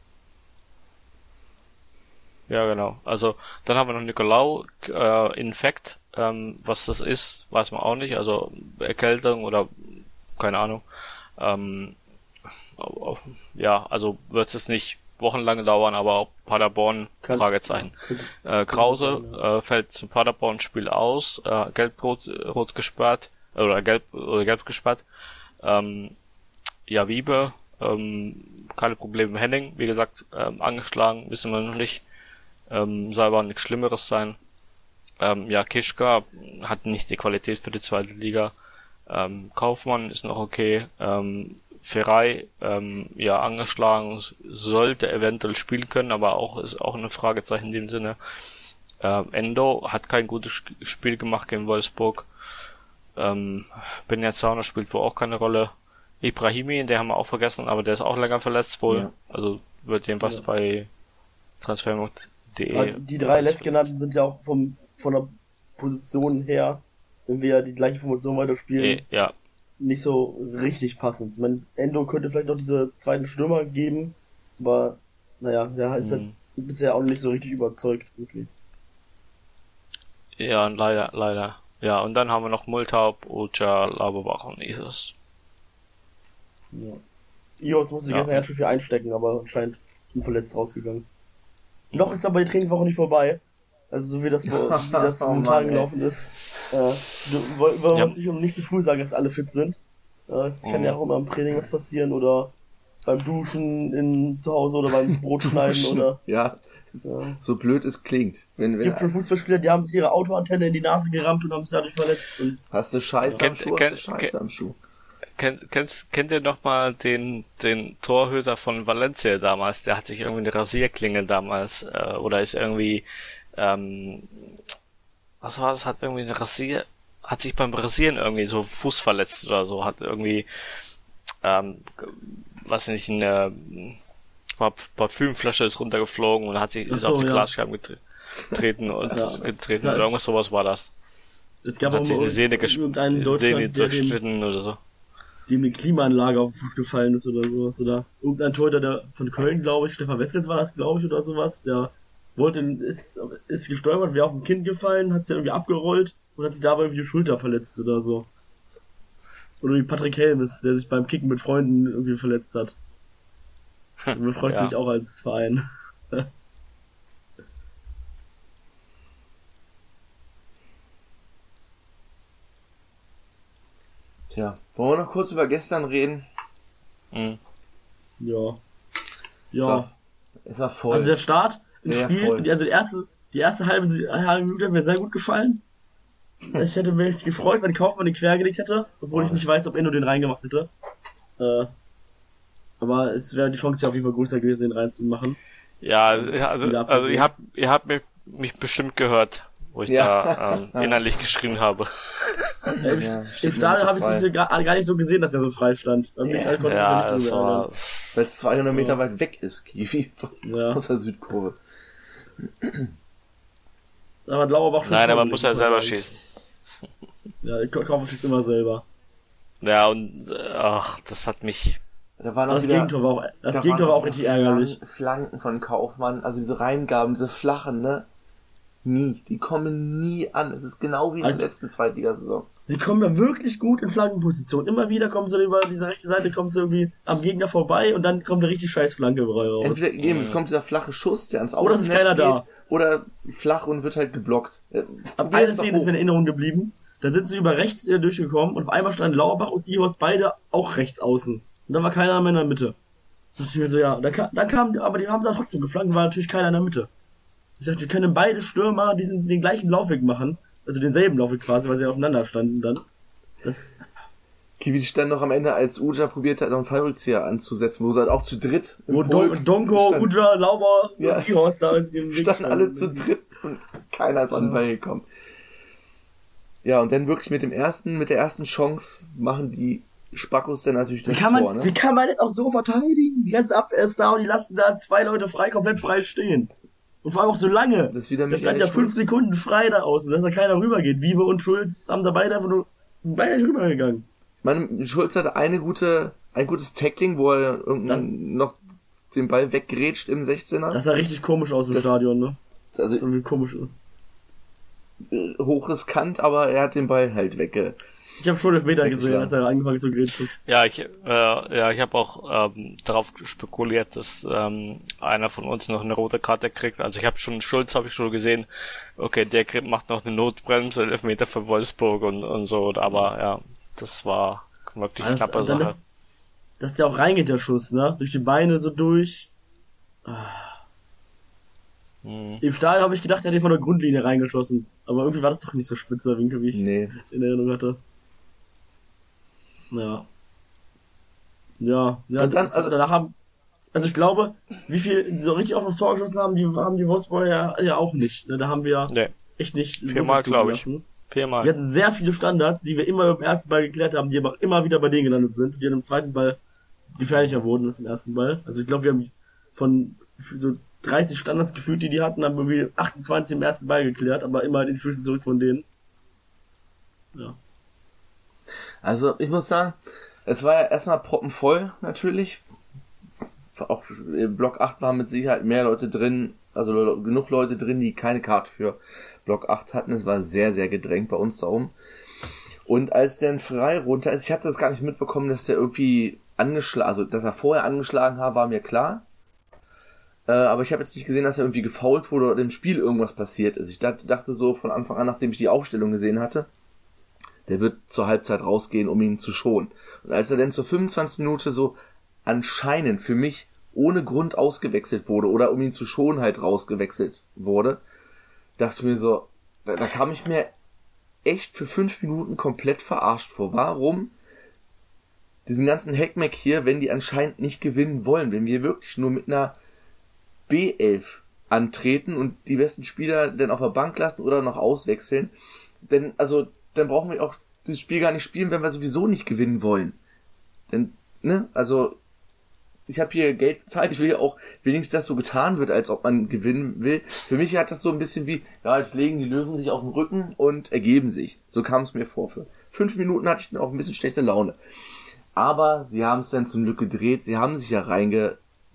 Ja, genau. Also, dann haben wir noch Nicolau, äh, Infekt. Ähm, was das ist, weiß man auch nicht. Also, Erkältung oder, keine Ahnung. Ähm, ja, also wird es jetzt nicht wochenlang dauern, aber auch Paderborn, Kann- Fragezeichen. Äh, Krause äh, fällt zum Paderborn-Spiel aus, äh, gelb-rot rot gesperrt, äh, oder gelb oder gelb gesperrt. Ähm, ja, Wiebe, ähm, keine Probleme. Henning, wie gesagt, ähm, angeschlagen, wissen wir noch nicht. Ähm, soll aber nichts Schlimmeres sein. Ähm, ja, Kischka hat nicht die Qualität für die zweite Liga. Ähm, Kaufmann ist noch okay. Ähm, Ferrei, ähm, ja, angeschlagen, sollte eventuell spielen können, aber auch ist auch eine Fragezeichen in dem Sinne. Ähm, Endo hat kein gutes Spiel gemacht gegen Wolfsburg. Ähm, Benjazzano spielt wohl auch keine Rolle. Ibrahimi, den haben wir auch vergessen, aber der ist auch länger verletzt wohl. Ja. Also wird jedenfalls Ja. bei transfermarkt punkt de. Aber die drei letztgenannten sind ja auch vom, von der Position her, wenn wir ja die gleiche Formation weiterspielen, Eh, ja, nicht so richtig passend. Ich meine, Endo könnte vielleicht noch diese zweiten Stürmer geben, aber naja, der ist halt Mhm. bisher auch nicht so richtig überzeugt. Irgendwie. ja, leider, leider. Ja, und dann haben wir noch Multhaupt, Ucha, Laberbach und Isis. Ja. Ios musste Ja. gestern ganz schön viel einstecken, aber scheint unverletzt rausgegangen. Noch ist aber die Trainingswoche nicht vorbei. Also so wie das, wo- wie das Oh momentan Mann, ey. gelaufen ist. Äh, du, wollen wir Ja. uns nicht um nicht zu früh sagen, dass alle fit sind. Äh, Es kann Mhm. ja auch immer im Training was passieren oder beim Duschen in, zu Hause oder beim Brotschneiden oder. Ja, Ja. so blöd es klingt. Wenn, Es wenn, gibt schon Fußballspieler, die haben sich ihre Autoantenne in die Nase gerammt und haben sich dadurch verletzt. Und hast du Scheiße am Kennt- Schuh, hast kennt- du Scheiße am Schuh. Kennt, kennst, kennt ihr noch mal den, den Torhüter von Valencia damals? Der hat sich irgendwie eine Rasierklinge damals, äh, oder ist irgendwie, ähm, was war das? Hat irgendwie eine Rasier, hat sich beim Rasieren irgendwie so Fuß verletzt oder so, hat irgendwie, ähm, was nicht, eine Parfümflasche ist runtergeflogen und hat sich, Ach ist so, auf die ja. Glasscheiben getre- getreten und Ja. getreten Ja, oder irgendwas sowas war das. es gab Hat sich eine auch Sehne, gesp- irgendeinen in Sehne Deutschland, der dem, durchschnitten oder so. dem eine Klimaanlage auf den Fuß gefallen ist oder sowas. Oder irgendein Torhüter der von Köln, glaube ich, Stefan Wessels war das, glaube ich, oder sowas, der wollte, ist, ist gestolpert, wäre auf ein Kind gefallen, hat sich irgendwie abgerollt und hat sich dabei irgendwie die Schulter verletzt oder so. Oder wie Patrick Helmes, der sich beim Kicken mit Freunden irgendwie verletzt hat. Und man freut Ja. sich auch als Verein. Tja, wollen wir noch kurz über gestern reden? Mhm. Ja. Es Ja. war, es war voll. Also der Start im Sehr Spiel, voll. die- also die erste, die erste halbe, halbe Minute hat mir sehr gut gefallen. Ich hätte mich gefreut, wenn Kaufmann den quergelegt hätte, obwohl Oh, ich nicht das- weiß, ob Enno den reingemacht hätte. Äh, aber es wäre die Chance ja auf jeden Fall größer gewesen, den reinzumachen. Ja, also, ja, also, Wieder also abgesehen. ihr habt, ihr habt mich, mich bestimmt gehört, wo ich Ja. da ähm, innerlich geschrien habe. Äh, Ja, Im stimmt, Stadion mit habe ich frei. es so gar, gar nicht so gesehen, dass er so frei stand. Und mich Ja. konnte Ja, ich mich das nicht drüber war, ärgern. Weil es zweihundert Meter weit weg ist, Kiwi. Ja. Aus der Südkurve. Aber Lauerbach schon nein, aber vor, man muss würde ja ich selber mal sagen. schießen. Ja, Kaufmann schießt immer selber. Ja, und, äh, ach, das hat mich, Da waren Aber auch das wieder, Gegentor war auch, das da Gegentor waren war auch auch richtig wieder ärgerlich. Flanken- Flanken von Kaufmann, also diese Reingaben, diese flachen, ne? Nie. Die kommen nie an. Es ist genau wie in der Alter. letzten Zweitligasaison. Sie kommen ja wirklich gut in Flankenposition. Immer wieder kommen sie über diese rechte Seite, kommen sie irgendwie am Gegner vorbei und dann kommt eine richtig scheiß Flanke raus. Entweder eben, es kommt dieser flache Schuss, der ans Oder es ist Außennetz keiner geht, da. oder flach und wird halt geblockt. Äh, Am probier eine es doch Szene ist hoch. mir in Erinnerung geblieben. Da sind sie über rechts äh, durchgekommen und auf einmal standen Lauerbach und Ihorst beide auch rechts außen. Und dann war keiner mehr in der Mitte. Da dachte ich mir so, ja, dann kam, dann kam aber die haben sie trotzdem geflankt, war natürlich keiner in der Mitte. Ich dachte, wir können beide Stürmer diesen, den gleichen Laufweg machen. Also denselben Laufweg quasi, weil sie aufeinander standen dann. Das, Kiwi stand noch am Ende, als Uja probiert hat, noch einen Fallrückzieher anzusetzen, wo sie halt auch zu dritt im wo Pol- Don, Donko, stand- Uja, Lauber Ja. und Ihorst da ist im Weg standen alle zu dritt und keiner ist an den Ball gekommen. Ja, und dann wirklich mit dem ersten, mit der ersten Chance machen die Spackos dann natürlich Wie das kann, man, Tor, ne? wie kann man denn auch so verteidigen? Die ganze Abwehr ist da und die lassen da zwei Leute frei, komplett frei stehen. Und vor allem auch so lange. Das ist wieder Da stand Michael ja fünf Schulz. Sekunden frei da außen, dass da keiner rübergeht. Wiebe und Schulz haben da beide einfach nur beide nicht rübergegangen. Ich meine, Schulz hatte eine gute, ein gutes Tackling, wo er irgendwann noch den Ball weggrätscht im sechzehner. Das sah richtig komisch aus im Das- Stadion, ne? Also So wie komisch. äh, hochriskant, aber er hat den Ball halt wegge... Ich habe schon Elfmeter gesehen, Weggeschlagen. als er angefangen zu grätschen. ja, ich, äh, ja, ich habe auch ähm, darauf spekuliert, dass ähm, einer von uns noch eine rote Karte kriegt. Also ich habe schon Schulz, habe ich schon gesehen. Okay, der kriegt, macht noch eine Notbremse, Elfmeter für Wolfsburg und und so. Aber ja, das war wirklich Alles, knappe und dann Sache. dass, dass der auch reingeht, der Schuss, ne? Durch die Beine so durch. Hm. Im Stadion habe ich gedacht, er hat den von der Grundlinie reingeschossen. Aber irgendwie war das doch nicht so spitzer Winkel, wie ich Nee. in Erinnerung hatte. Ja. Ja, ja, Und dann, das, also- danach haben, also ich glaube, wie viel so richtig auf das Tor geschossen haben, die haben die Wolfsburger ja, ja auch nicht. Ne? Da haben wir Nee, echt nicht so Viermal, viel glaub ich. zugelassen. viermal. Wir hatten sehr viele Standards, die wir immer beim ersten Ball geklärt haben, die aber auch immer wieder bei denen gelandet sind, die dann im zweiten Ball gefährlicher wurden als im ersten Ball. Also ich glaube, wir haben von so dreißig Standards gefühlt, die die hatten, haben wir irgendwie achtundzwanzig im ersten Ball geklärt, aber immer den Füßen zurück von denen. Ja. Also ich muss sagen, es war ja erstmal proppenvoll natürlich. Auch im Block acht waren mit Sicherheit mehr Leute drin, also le- genug Leute drin, die keine Karte für Block acht hatten. Es war sehr, sehr gedrängt bei uns da oben. Und als der frei runter ist, ich hatte das gar nicht mitbekommen, dass der irgendwie angeschlagen, also dass er vorher angeschlagen hat, war mir klar. Äh, aber ich habe jetzt nicht gesehen, dass er irgendwie gefoult wurde oder im Spiel irgendwas passiert ist. Ich dachte, dachte so von Anfang an, nachdem ich die Aufstellung gesehen hatte, der wird zur Halbzeit rausgehen, um ihn zu schonen. Und als er dann zur fünfundzwanzigsten Minute so anscheinend für mich ohne Grund ausgewechselt wurde oder um ihn zu schonen halt rausgewechselt wurde, dachte ich mir so, da, da kam ich mir echt für fünf Minuten komplett verarscht vor. Warum diesen ganzen Heckmeck hier, wenn die anscheinend nicht gewinnen wollen, wenn wir wirklich nur mit einer B elf antreten und die besten Spieler dann auf der Bank lassen oder noch auswechseln, denn also dann brauchen wir auch das Spiel gar nicht spielen, wenn wir sowieso nicht gewinnen wollen. Denn, ne, also ich habe hier Geld bezahlt, ich will ja auch wenigstens, dass so getan wird, als ob man gewinnen will. Für mich hat das so ein bisschen wie, ja, jetzt legen die Löwen sich auf den Rücken und ergeben sich. So kam es mir vor. Für fünf Minuten hatte ich dann auch ein bisschen schlechte Laune. Aber sie haben es dann zum Glück gedreht, sie haben sich ja reingekniet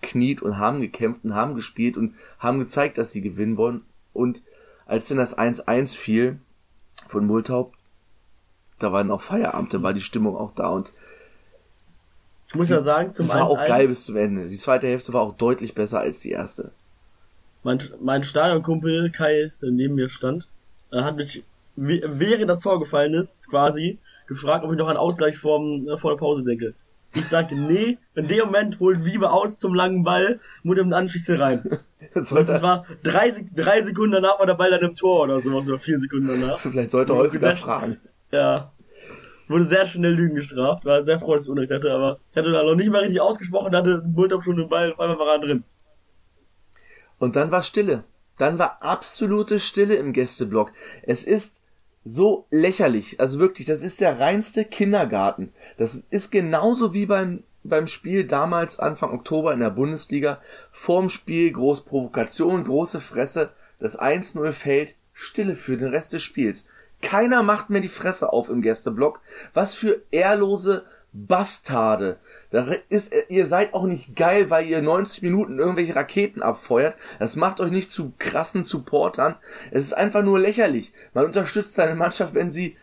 gekniet und haben gekämpft und haben gespielt und haben gezeigt, dass sie gewinnen wollen. Und als dann das eins eins fiel von Multhaupt, da war dann auch Feierabend, da war die Stimmung auch da und ich muss ja sagen, zum es war auch geil bis zum Ende. Die zweite Hälfte war auch deutlich besser als die erste. Mein, mein Stadionkumpel Kai, der neben mir stand, hat mich, während das Tor gefallen ist, quasi gefragt, ob ich noch an Ausgleich vorm, vor der Pause denke. Ich sagte, nee, in dem Moment holt Wiebe aus zum langen Ball, muss im Anschließe rein. Das, das war drei, drei Sekunden danach war der Ball dann im Tor oder sowas, oder vier Sekunden danach. Vielleicht sollte er häufiger fragen. Ja. Wurde sehr schnell Lügen gestraft, war sehr froh, dass ich Unrecht hatte, aber ich hatte da noch nicht mal richtig ausgesprochen, da hatte Multhaupt schon den Ball, auf einmal war er drin. Und dann war Stille. Dann war absolute Stille im Gästeblock. Es ist so lächerlich, also wirklich, das ist der reinste Kindergarten. Das ist genauso wie beim beim Spiel damals Anfang Oktober in der Bundesliga. Vorm Spiel groß Provokation, große Fresse, das eins null fällt, Stille für den Rest des Spiels. Keiner macht mehr die Fresse auf im Gästeblock. Was für ehrlose Bastarde. Da ist, ihr seid auch nicht geil, weil ihr neunzig Minuten irgendwelche Raketen abfeuert. Das macht euch nicht zu krassen Supportern. Es ist einfach nur lächerlich. Man unterstützt seine Mannschaft, wenn sie,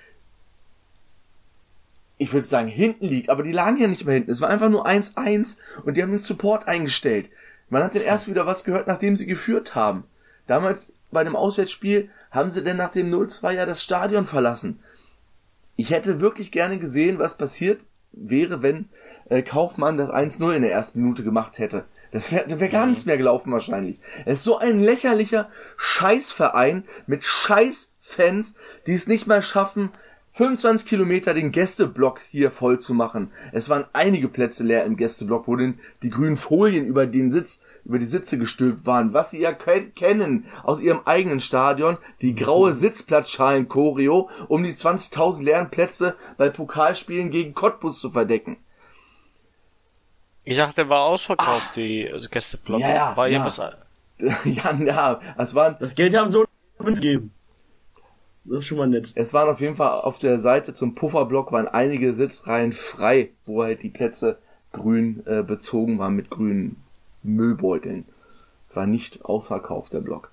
ich würde sagen, hinten liegt. Aber die lagen ja nicht mehr hinten. Es war einfach nur eins eins und die haben den Support eingestellt. Man hat dann erst wieder was gehört, nachdem sie geführt haben. Damals bei dem Auswärtsspiel haben sie denn nach dem null zwei ja das Stadion verlassen. Ich hätte wirklich gerne gesehen, was passiert wäre, wenn äh, Kaufmann das eins null in der ersten Minute gemacht hätte. Das wäre wär gar nichts mehr gelaufen wahrscheinlich. Es ist so ein lächerlicher Scheißverein mit Scheißfans, die es nicht mal schaffen, fünfundzwanzig Kilometer den Gästeblock hier voll zu machen. Es waren einige Plätze leer im Gästeblock, wo denn die grünen Folien über den Sitz, über die Sitze gestülpt waren. Was sie ja ke- kennen aus ihrem eigenen Stadion, die graue Sitzplatzschalen-Choreo, um die zwanzigtausend leeren Plätze bei Pokalspielen gegen Cottbus zu verdecken. Ich dachte, der war ausverkauft, ah. die also Gästeblock. Ja, ja, war ja. Was... ja, ja, es waren... Das Geld haben so fünf gegeben. Das ist schon mal nett. Es waren auf jeden Fall auf der Seite zum Pufferblock waren einige Sitzreihen frei, wo halt die Plätze grün äh, bezogen waren mit grünen Müllbeuteln. Es war nicht ausverkauft, der Block.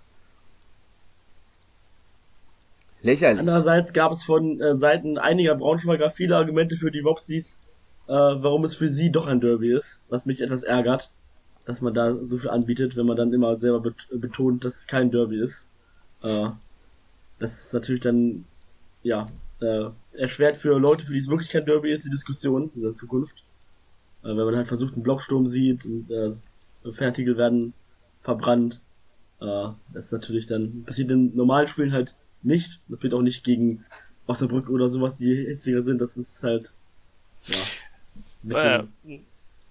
Lächerlich. Andererseits gab es von äh, Seiten einiger Braunschweiger viele Argumente für die Wopsis, äh, warum es für sie doch ein Derby ist, was mich etwas ärgert, dass man da so viel anbietet, wenn man dann immer selber bet- betont, dass es kein Derby ist. Äh, Das ist natürlich dann, ja, äh, erschwert für Leute, für die es wirklich kein Derby ist, die Diskussion in der Zukunft. Äh, wenn man halt versucht, einen Blocksturm sieht und äh, Fanartikel werden verbrannt. Äh, das ist natürlich dann, passiert in normalen Spielen halt nicht. Das wird auch nicht gegen Osnabrück oder sowas, die hitziger sind. Das ist halt, ja, ein bisschen äh.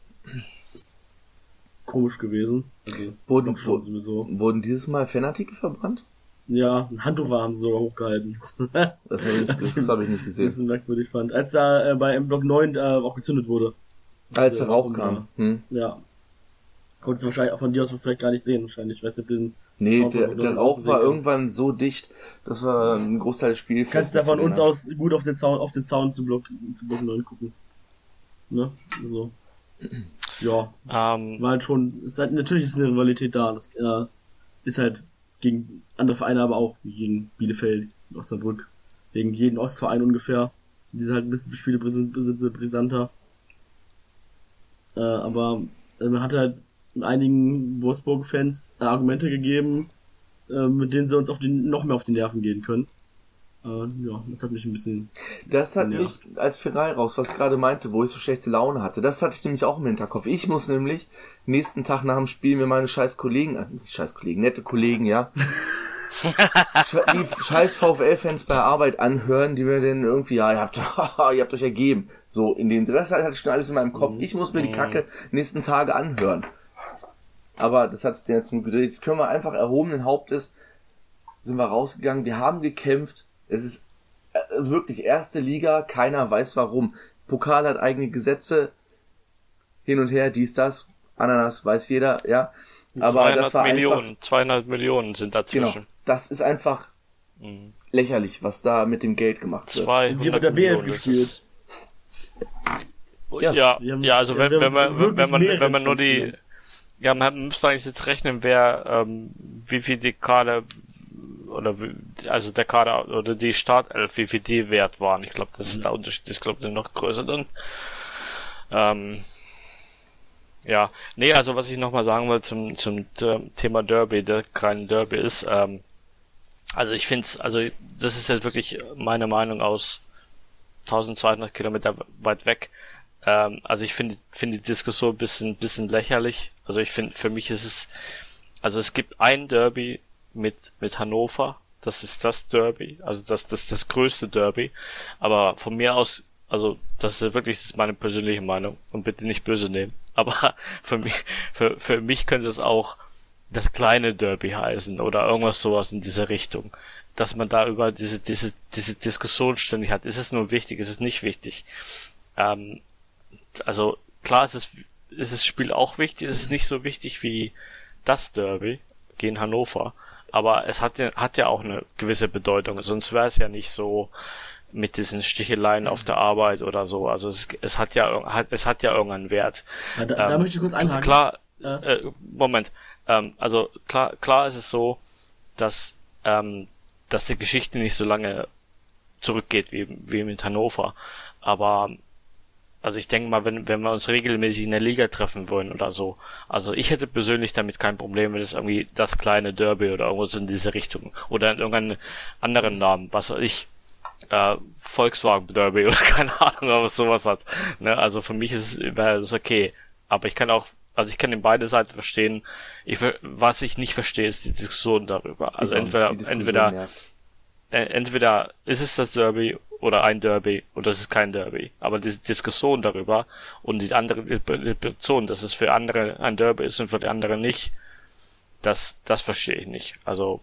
komisch gewesen. Also, wurden, sowieso. Wurden dieses Mal Fanartikel verbrannt? Ja, ein Handtuch war, haben sie sogar hochgehalten. Das habe ich, das hab ich nicht gesehen. Das ist merkwürdig fand. Als da äh, bei M Block neun äh, auch gezündet wurde. Als der Rauch kam. Hm. Ja. Konntest du wahrscheinlich auch von dir aus vielleicht gar nicht sehen, wahrscheinlich. Ich weiß nicht, ob den nee, Sound der, der Rauch war irgendwann so dicht, dass wir ein Großteil des Spiels... Kannst du da von uns hat. aus gut auf den Zaun, auf den Zaun zu Block, zu Block neun gucken. Ne? So. Ja. Um. War halt schon, ist halt, natürlich ist eine Rivalität da. Das äh, ist halt gegen andere Vereine, aber auch gegen Bielefeld, Osnabrück, gegen jeden Ostverein ungefähr. Die sind halt ein bisschen Spiele brisanter. Äh, aber äh, man hat halt einigen Wolfsburg-Fans äh, Argumente gegeben, äh, mit denen sie uns auf den, noch mehr auf die Nerven gehen können. Äh, ja, das hat mich ein bisschen... Das hat mich als Ferrari raus, was ich gerade meinte, wo ich so schlechte Laune hatte. Das hatte ich nämlich auch im Hinterkopf. Ich muss nämlich nächsten Tag nach dem Spiel mir meine scheiß Kollegen, äh, nicht scheiß Kollegen, nette Kollegen, ja, die scheiß VfL-Fans bei Arbeit anhören, die mir dann irgendwie, ja, ihr habt, ihr habt euch ergeben. So, in dem, das hatte ich schon alles in meinem Kopf. Ich muss mir die Kacke nächsten Tage anhören. Aber das hat es dir jetzt nur gedreht. Jetzt können wir einfach erhobenen Hauptes, sind wir rausgegangen, wir haben gekämpft. Es ist also wirklich erste Liga, keiner weiß warum. Pokal hat eigene Gesetze, hin und her, dies, das, Ananas, weiß jeder, ja. Aber das war Millionen, einfach... zweihundert Millionen sind dazwischen. Genau, das ist einfach mhm. lächerlich, was da mit dem Geld gemacht wird. zweihundert mit der B F gespielt. Ja, ja, ja, also wenn, wenn man, wenn man, wenn man nur die, ja, man müsste eigentlich jetzt rechnen, wer, ähm, wie viel die Kader, oder, wie, also der Kader, oder die Startelf, wie viel die wert waren. Ich glaube, das ist der Unterschied, ist, glaube ich, noch größer dann. Ähm, ja, nee, also was ich nochmal sagen will zum, zum Thema Derby, der kleine Derby ist, ähm, also ich finde es, also das ist jetzt wirklich meine Meinung aus eintausendzweihundert Kilometer weit weg. Ähm, also ich finde finde die Diskussion ein bisschen, bisschen lächerlich. Also ich finde, für mich ist es, also es gibt ein Derby mit, mit Hannover, das ist das Derby, also das, das, das größte Derby, aber von mir aus, also das ist wirklich, das ist meine persönliche Meinung und bitte nicht böse nehmen, aber für mich, für, für mich könnte es auch das kleine Derby heißen oder irgendwas sowas in dieser Richtung, dass man da über diese, diese, diese Diskussion ständig hat. Ist es nun wichtig, ist es nicht wichtig? Ähm, also klar ist es, ist das Spiel auch wichtig, es ist nicht so wichtig wie das Derby gegen Hannover, aber es hat ja, hat ja auch eine gewisse Bedeutung, sonst wäre es ja nicht so mit diesen Sticheleien auf der Arbeit oder so, also es, es hat ja, hat, es hat ja irgendeinen Wert. Ja, da, ähm, da möchte ich kurz einhaken. Klar, ja. äh, Moment, ähm, also klar, klar ist es so, dass, ähm, dass die Geschichte nicht so lange zurückgeht wie, wie mit Hannover, aber also ich denke mal, wenn, wenn wir uns regelmäßig in der Liga treffen wollen oder so. Also ich hätte persönlich damit kein Problem, wenn es irgendwie das kleine Derby oder irgendwas in diese Richtung oder in irgendeinen anderen Namen, was weiß ich, äh, Volkswagen Derby oder keine Ahnung, ob es sowas hat. Ne? Also für mich ist es, wäre das okay. Aber ich kann auch, also ich kann in beide Seiten verstehen. Ich, was ich nicht verstehe, ist die Diskussion darüber. Also entweder, entweder, äh, entweder ist es das Derby oder ein Derby oder es ist kein Derby. Aber diese Diskussion darüber und die andere Person, dass es für andere ein Derby ist und für die andere nicht, das, das verstehe ich nicht. Also,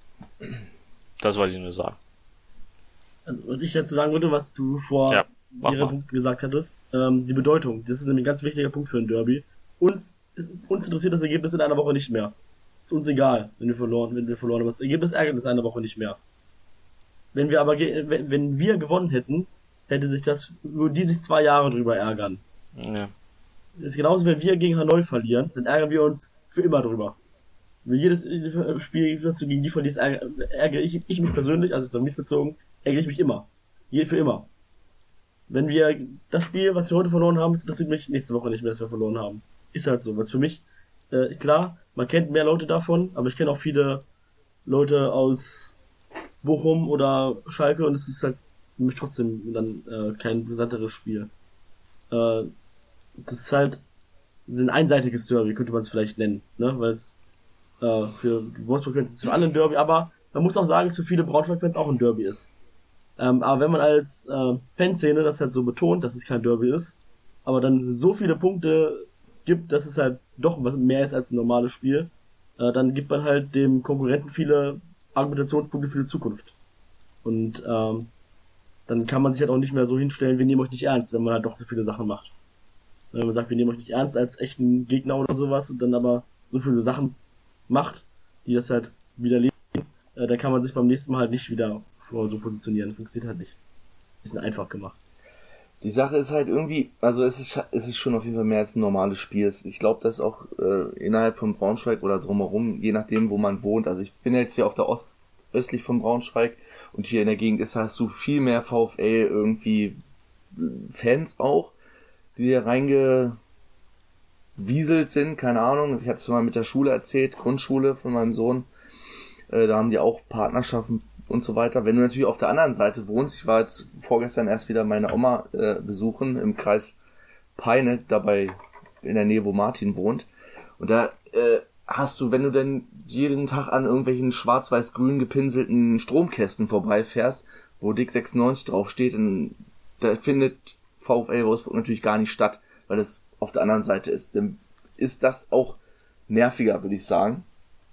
das wollte ich nur sagen. Also, was ich dazu sagen würde, was du vor ja, mehreren Punkten gesagt hattest, ähm, die Bedeutung. Das ist nämlich ein ganz wichtiger Punkt für ein Derby. Uns, uns interessiert das Ergebnis in einer Woche nicht mehr. Ist uns egal, wenn wir verloren, wenn wir verloren haben. Das Ergebnis ärgert uns in einer Woche nicht mehr. Wenn wir aber, wenn, wenn wir gewonnen hätten, hätte sich das, würden die sich zwei Jahre drüber ärgern. Ja. Das ist genauso, wenn wir gegen Hanoi verlieren, dann ärgern wir uns für immer drüber. Wenn jedes Spiel, das du gegen die verlierst, ärgere, ärgere ich, ich mich persönlich, also ist auf mich bezogen, ärgere ich mich immer. Je, für immer. Wenn wir das Spiel, was wir heute verloren haben, das interessiert mich nächste Woche nicht mehr, dass wir verloren haben. Ist halt so. Was für mich, äh, klar, man kennt mehr Leute davon, aber ich kenne auch viele Leute aus Bochum oder Schalke und es ist halt für mich trotzdem dann äh, kein brisanteres Spiel. Äh, das ist halt ein einseitiges Derby, könnte man es vielleicht nennen, ne? Weil es äh, für Wolfsburg-Fans ist für alle ein Derby, aber man muss auch sagen, dass für viele Braunschweig-Fans auch ein Derby ist. Ähm, aber wenn man als äh, Fanszene das halt so betont, dass es kein Derby ist, aber dann so viele Punkte gibt, dass es halt doch mehr ist als ein normales Spiel, äh, dann gibt man halt dem Konkurrenten viele Argumentationspunkte für die Zukunft. Und ähm, dann kann man sich halt auch nicht mehr so hinstellen, wir nehmen euch nicht ernst, wenn man halt doch so viele Sachen macht. Wenn man sagt, wir nehmen euch nicht ernst als echten Gegner oder sowas und dann aber so viele Sachen macht, die das halt widerlegen, äh, dann kann man sich beim nächsten Mal halt nicht wieder vor so positionieren. Funktioniert halt nicht. Bisschen einfach gemacht. Die Sache ist halt irgendwie, also es ist es ist schon auf jeden Fall mehr als ein normales Spiel. Ich glaube, das ist auch äh, innerhalb von Braunschweig oder drumherum, je nachdem, wo man wohnt. Also ich bin jetzt hier auf der Ost, östlich von Braunschweig und hier in der Gegend ist, hast du viel mehr VfL irgendwie Fans auch, die hier reingewieselt sind, keine Ahnung. Ich hatte es mal mit der Schule erzählt, Grundschule von meinem Sohn. Äh, da haben die auch Partnerschaften und so weiter. Wenn du natürlich auf der anderen Seite wohnst, ich war jetzt vorgestern erst wieder meine Oma äh, besuchen im Kreis Peine, dabei in der Nähe, wo Martin wohnt. Und da äh, hast du, wenn du denn jeden Tag an irgendwelchen schwarz-weiß-grün gepinselten Stromkästen vorbeifährst, wo Dick sechsundneunzig draufsteht, dann da findet VfL Wolfsburg natürlich gar nicht statt, weil das auf der anderen Seite ist. Dann ist das auch nerviger, würde ich sagen.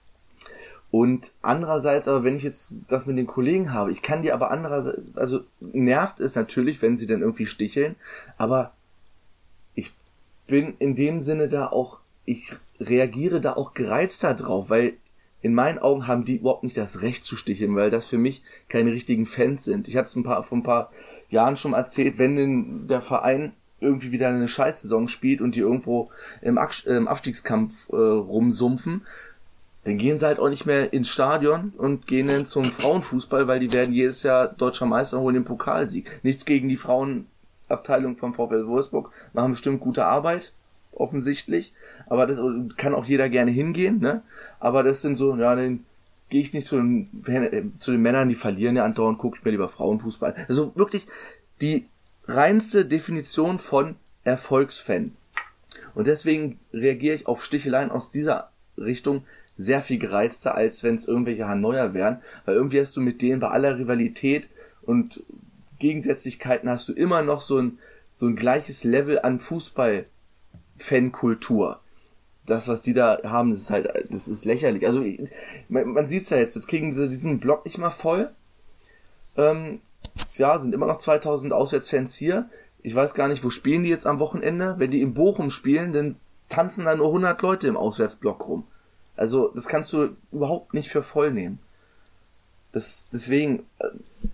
Und andererseits, aber wenn ich jetzt das mit den Kollegen habe, ich kann die aber andererseits, also nervt es natürlich, wenn sie dann irgendwie sticheln, aber ich bin in dem Sinne da auch, ich reagiere da auch gereizter drauf, weil in meinen Augen haben die überhaupt nicht das Recht zu sticheln, weil das für mich keine richtigen Fans sind. Ich hatte es ein paar, vor ein paar Jahren schon erzählt, wenn denn der Verein irgendwie wieder eine Scheißsaison spielt und die irgendwo im, Ab- im Abstiegskampf äh, rumsumpfen, dann gehen sie halt auch nicht mehr ins Stadion und gehen dann zum Frauenfußball, weil die werden jedes Jahr deutscher Meister, holen den Pokalsieg. Nichts gegen die Frauenabteilung vom VfL Wolfsburg, machen bestimmt gute Arbeit, offensichtlich, aber das kann auch jeder gerne hingehen, ne? Aber das sind so, ja, dann gehe ich nicht zu den, zu den Männern, die verlieren ja andauernd, gucke ich mir lieber Frauenfußball. Also wirklich die reinste Definition von Erfolgsfan. Und deswegen reagiere ich auf Sticheleien aus dieser Richtung sehr viel gereizter, als wenn es irgendwelche Hanauer wären, weil irgendwie hast du mit denen bei aller Rivalität und Gegensätzlichkeiten hast du immer noch so ein, so ein gleiches Level an Fußball-Fankultur. Das, was die da haben, das ist halt, das ist lächerlich. Also, man, man sieht's ja jetzt, jetzt kriegen sie diesen Block nicht mal voll. Ähm, ja, sind immer noch zweitausend Auswärtsfans hier. Ich weiß gar nicht, wo spielen die jetzt am Wochenende? Wenn die in Bochum spielen, dann tanzen da nur hundert Leute im Auswärtsblock rum. Also, das kannst du überhaupt nicht für voll nehmen. Das, deswegen äh,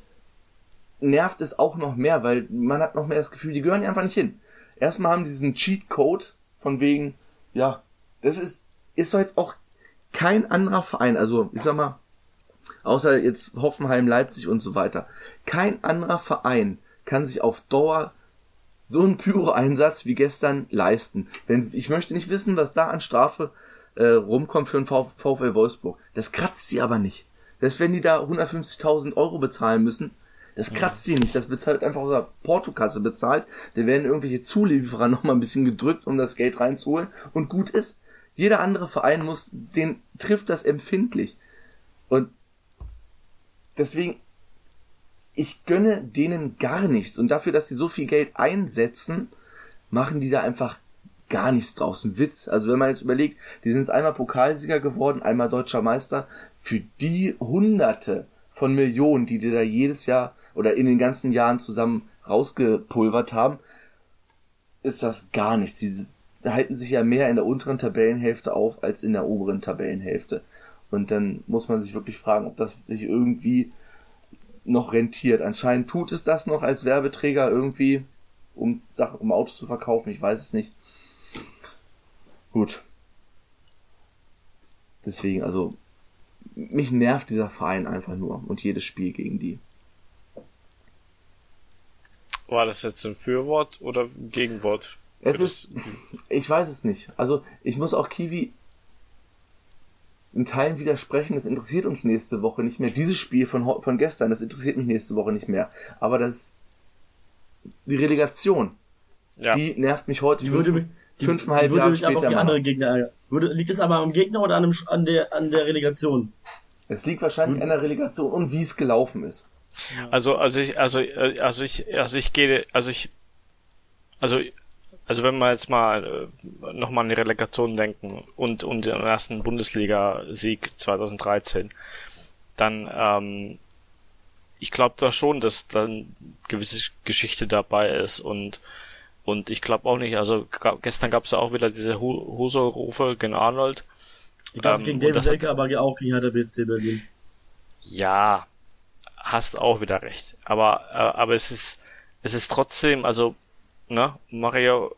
nervt es auch noch mehr, weil man hat noch mehr das Gefühl, die gehören hier einfach nicht hin. Erstmal haben die diesen Cheat-Code von wegen, ja, das ist, ist doch jetzt auch kein anderer Verein, also, ich sag mal, außer jetzt Hoffenheim, Leipzig und so weiter. Kein anderer Verein kann sich auf Dauer so einen Pyro-Einsatz wie gestern leisten. Wenn, ich möchte nicht wissen, was da an Strafe äh, rumkommt für den VfL Wolfsburg. Das kratzt sie aber nicht. Selbst wenn die da hundertfünfzigtausend Euro bezahlen müssen, das kratzt sie nicht. Das bezahlt einfach aus der Portokasse bezahlt. Da werden irgendwelche Zulieferer nochmal ein bisschen gedrückt, um das Geld reinzuholen. Und gut ist, jeder andere Verein muss, den trifft das empfindlich. Und deswegen, ich gönne denen gar nichts. Und dafür, dass sie so viel Geld einsetzen, machen die da einfach gar nichts draus. Ein Witz. Also wenn man jetzt überlegt, die sind jetzt einmal Pokalsieger geworden, einmal deutscher Meister. Für die Hunderte von Millionen, die die da jedes Jahr oder in den ganzen Jahren zusammen rausgepulvert haben, ist das gar nichts. Sie halten sich ja mehr in der unteren Tabellenhälfte auf als in der oberen Tabellenhälfte. Und dann muss man sich wirklich fragen, ob das sich irgendwie noch rentiert. Anscheinend tut es das noch als Werbeträger irgendwie, um Sachen, um Autos zu verkaufen. Ich weiß es nicht. Gut. Deswegen, also, mich nervt dieser Verein einfach nur und jedes Spiel gegen die. War das jetzt ein Fürwort oder ein Gegenwort? Es ist, ich weiß es nicht. Also, ich muss auch Kiwi in Teilen widersprechen, das interessiert uns nächste Woche nicht mehr. Dieses Spiel von, von gestern, das interessiert mich nächste Woche nicht mehr. Aber das, die Relegation, ja, die nervt mich heute die fünf, würde mich, die, fünfeinhalb die Jahre mich später. Aber auch die andere Gegner, würde, liegt es aber am Gegner oder an, dem, an, der, an der Relegation? Es liegt wahrscheinlich hm. an der Relegation und wie es gelaufen ist. Also, also ich, also, also ich, also ich gehe, also ich, also, Also wenn wir jetzt mal äh, nochmal an die Relegation denken und, und den ersten Bundesliga-Sieg zweitausenddreizehn, dann ähm, ich glaube da schon, dass dann gewisse Geschichte dabei ist und und ich glaube auch nicht, also g- gestern gab es ja auch wieder diese Hu- Huso-Rufe gegen Arnold. Die gab es ähm, gegen David Selke, aber auch gegen Hertha B S C Berlin. Ja, hast auch wieder recht. Aber äh, aber es ist es ist trotzdem, also ne, Mario,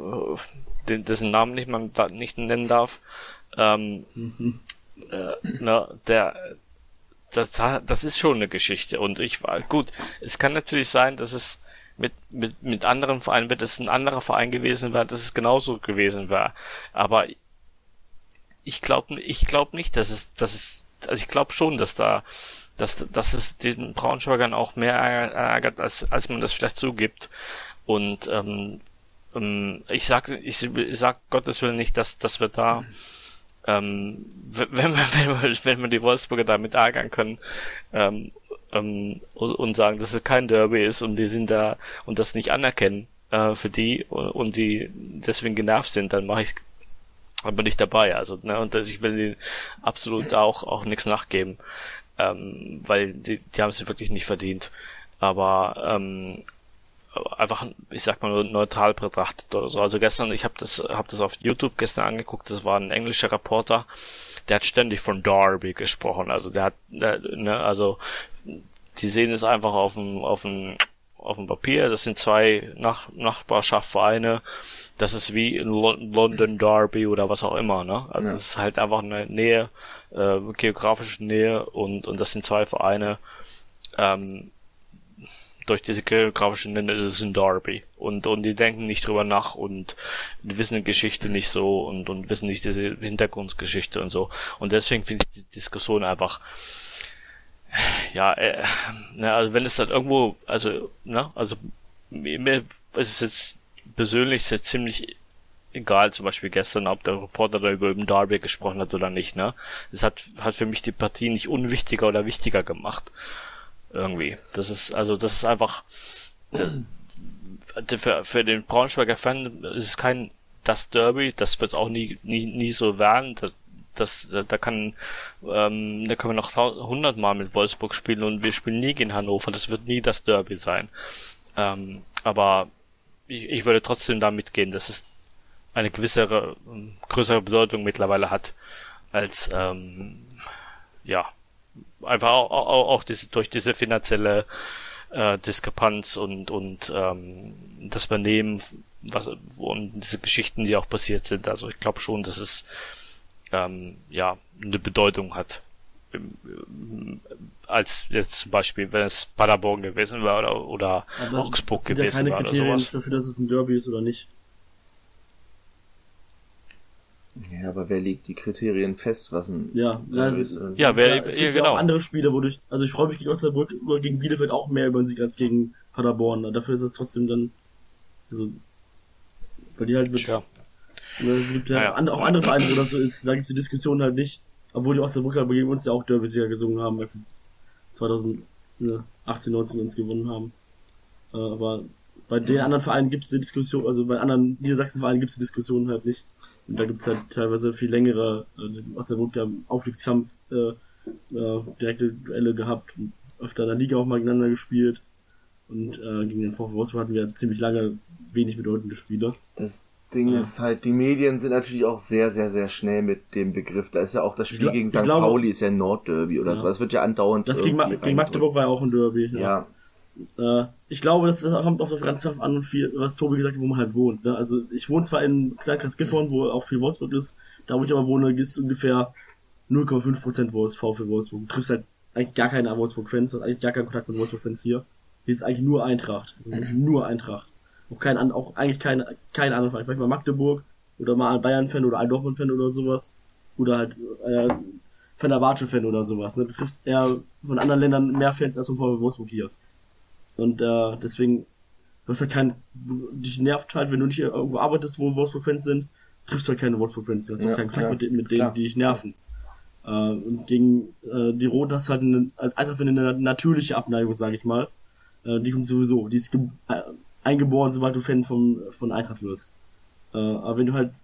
äh, dessen Namen nicht man da nicht nennen darf, ähm, mhm. äh, ne, der, das, das ist schon eine Geschichte und ich war gut. Es kann natürlich sein, dass es mit mit mit anderen Vereinen, wenn es ein anderer Verein gewesen wäre, dass es genauso gewesen wäre. Aber ich glaube, ich glaube nicht, dass es, dass es, also ich glaube schon, dass da, dass dass es den Braunschweigern auch mehr ärgert, als als man das vielleicht zugibt. Und ähm, ähm, ich sag, ich, ich sag Gottes Willen nicht, dass dass wir da, ähm, wenn wir wenn wir wenn wir die Wolfsburger damit ärgern können ähm, ähm, und, und sagen, dass es kein Derby ist und die sind da und das nicht anerkennen äh, für die und, und die deswegen genervt sind, dann mache ich, dann bin ich dabei. Also ne, und ich will denen absolut auch auch nichts nachgeben, ähm, weil die die haben es wirklich nicht verdient. Aber ähm, einfach, ich sag mal, neutral betrachtet oder so. Also gestern, ich habe das hab das auf YouTube gestern angeguckt, das war ein englischer Reporter, der hat ständig von Derby gesprochen. Also der hat, der, ne, also die sehen es einfach auf dem, auf dem, auf dem Papier, das sind zwei Nach- Nachbarschaftsvereine, das ist wie in Lo- London Derby oder was auch immer, ne? Also, ja. Das ist halt einfach eine Nähe, äh, geografische Nähe und, und das sind zwei Vereine, ähm, durch diese geografische Nähe ist es ein Derby. Und, und die denken nicht drüber nach und wissen die Geschichte nicht so und, und wissen nicht diese Hintergrundgeschichte und so. Und deswegen finde ich die Diskussion einfach, ja, äh, ne, also wenn es halt irgendwo, also, ne, also, mir ist es jetzt persönlich ist jetzt ziemlich egal, zum Beispiel gestern, ob der Reporter da über den Derby gesprochen hat oder nicht, ne. Das hat, hat für mich die Partie nicht unwichtiger oder wichtiger gemacht. Irgendwie. Das ist, also, das ist einfach, für, für den Braunschweiger Fan ist es kein, das Derby, das wird auch nie, nie, nie so werden, das, das, da kann, ähm, da können wir noch hundertmal mit Wolfsburg spielen und wir spielen nie gegen Hannover, das wird nie das Derby sein. Ähm, aber ich, ich würde trotzdem da mitgehen, dass es eine gewisse, größere Bedeutung mittlerweile hat, als, ähm, ja, einfach auch, auch, auch diese, durch diese finanzielle äh, Diskrepanz und, und ähm, das Übernehmen, was, und diese Geschichten, die auch passiert sind. Also ich glaube schon, dass es ähm, ja eine Bedeutung hat. Als jetzt zum Beispiel, wenn es Paderborn gewesen wäre oder, oder Augsburg gewesen wäre oder sowas. Das sind ja keine Kriterien dafür, dass es ein Derby ist oder nicht. Ja, aber wer legt die Kriterien fest, was ein ja, Derby ist? Ja, ja, wer, ja, es gibt ja, ja genau. auch andere Spiele, wodurch, also ich freue mich gegen Osnabrück oder gegen Bielefeld auch mehr über den Sieg als gegen Paderborn. Dafür ist es trotzdem dann, also, weil die halt mit, ja. Es gibt ja, ja. auch andere Vereine, wo das so ist, da gibt es die Diskussion halt nicht, obwohl die Osnabrücker gegen uns ja auch Derby-Sieger gesungen haben, als sie zweitausendachtzehn, neunzehn uns gewonnen haben. Äh, aber bei den anderen Vereinen gibt es die Diskussion, also bei anderen Niedersachsen-Vereinen gibt es die Diskussion halt nicht. Und da gibt es halt teilweise viel längere, also Osnabrück haben Aufstiegskampf, äh, äh, direkte Duelle gehabt, und öfter in der Liga auch mal gegeneinander gespielt. Und äh, gegen den VfW Wolfsburg hatten wir jetzt ziemlich lange wenig bedeutende Spiele. Das Ding ja. ist halt, die Medien sind natürlich auch sehr, sehr, sehr schnell mit dem Begriff. Da ist ja auch das Spiel glaub, gegen Sankt glaube, Pauli ist ja ein Nordderby oder ja. so. Das wird ja andauernd. Das gegen, Ma- gegen Magdeburg war ja auch ein Derby. Ja. ja. Äh, ich glaube, das kommt auf das Ganze drauf an, viel, was Tobi gesagt hat, wo man halt wohnt. Ne? Also ich wohne zwar in Kleinkreis Gifhorn, wo auch viel Wolfsburg ist. Da wo ich aber wohne, ist ungefähr null Komma fünf Prozent VfL Wolfsburg. Du triffst halt eigentlich gar keine Wolfsburg-Fans, du hast eigentlich gar keinen Kontakt mit Wolfsburg-Fans hier. Hier ist eigentlich nur Eintracht. Also nur Eintracht. Auch kein, auch eigentlich kein, kein anderer Verein. Vielleicht mal Magdeburg oder mal ein Bayern-Fan oder ein Dortmund-Fan oder sowas. Oder halt äh, Fenerbahce-Fan oder sowas. Ne? Du triffst eher von anderen Ländern mehr Fans als von VfL Wolfsburg hier. Und äh, deswegen, du hast halt kein, dich nervt halt, wenn du nicht irgendwo arbeitest, wo Wolfsburg-Fans sind, triffst du halt keine Wolfsburg-Fans. Du hast ja, auch keinen Kontakt ja, mit, mit denen, klar. die dich nerven. Äh, und gegen äh, die Roten hast du halt eine, als Eintracht-Fan eine natürliche Abneigung, sage ich mal. Äh, die kommt sowieso, die ist ge- äh, eingeboren, sobald du Fan vom, von Eintracht wirst. Äh, aber wenn du halt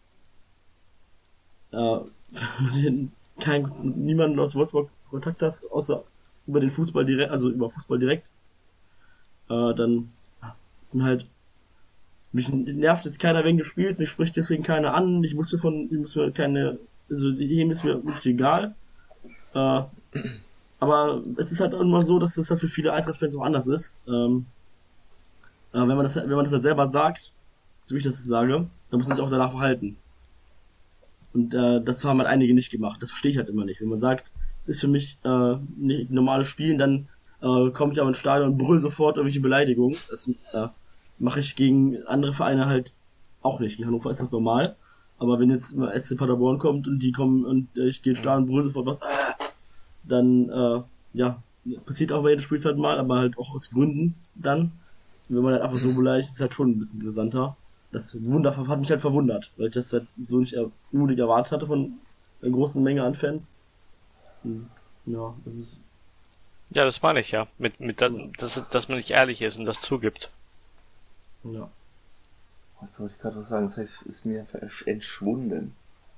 äh, kein, niemanden aus Wolfsburg Kontakt hast, außer über den Fußball direkt, also über Fußball direkt, äh, dann sind halt, mich nervt jetzt keiner wegen des Spiels, mich spricht deswegen keiner an, ich muss mir von, ich muss mir keine, also dem ist mir wirklich egal. Äh, aber es ist halt immer so, dass das halt für viele Eintracht-Fans auch anders ist. Ähm, äh, wenn man das, wenn man das halt selber sagt, so wie ich das sage, dann muss man sich auch danach verhalten. Und äh, das haben halt einige nicht gemacht. Das verstehe ich halt immer nicht. Wenn man sagt, es ist für mich äh, nicht normales Spielen, dann äh, komme ich aber ins Stadion und brüll sofort irgendwelche Beleidigungen. Das äh, mache ich gegen andere Vereine halt auch nicht. In Hannover ist das normal. Aber wenn jetzt mal S C Paderborn kommt und die kommen und äh, ich gehe ins Stadion und brüll sofort was, äh, dann äh, ja, passiert auch bei jeder Spielzeit mal, aber halt auch aus Gründen dann. Und wenn man halt einfach so beleidigt, ist es halt schon ein bisschen interessanter. Das Wunder hat mich halt verwundert, weil ich das halt so nicht unbedingt erwartet hatte von einer großen Menge an Fans. Und, ja, das ist... Ja, das meine ich ja. Mit, mit, das, dass, dass man nicht ehrlich ist und das zugibt. Ja. Was wollte ich gerade was sagen? Das heißt, ist mir entschwunden.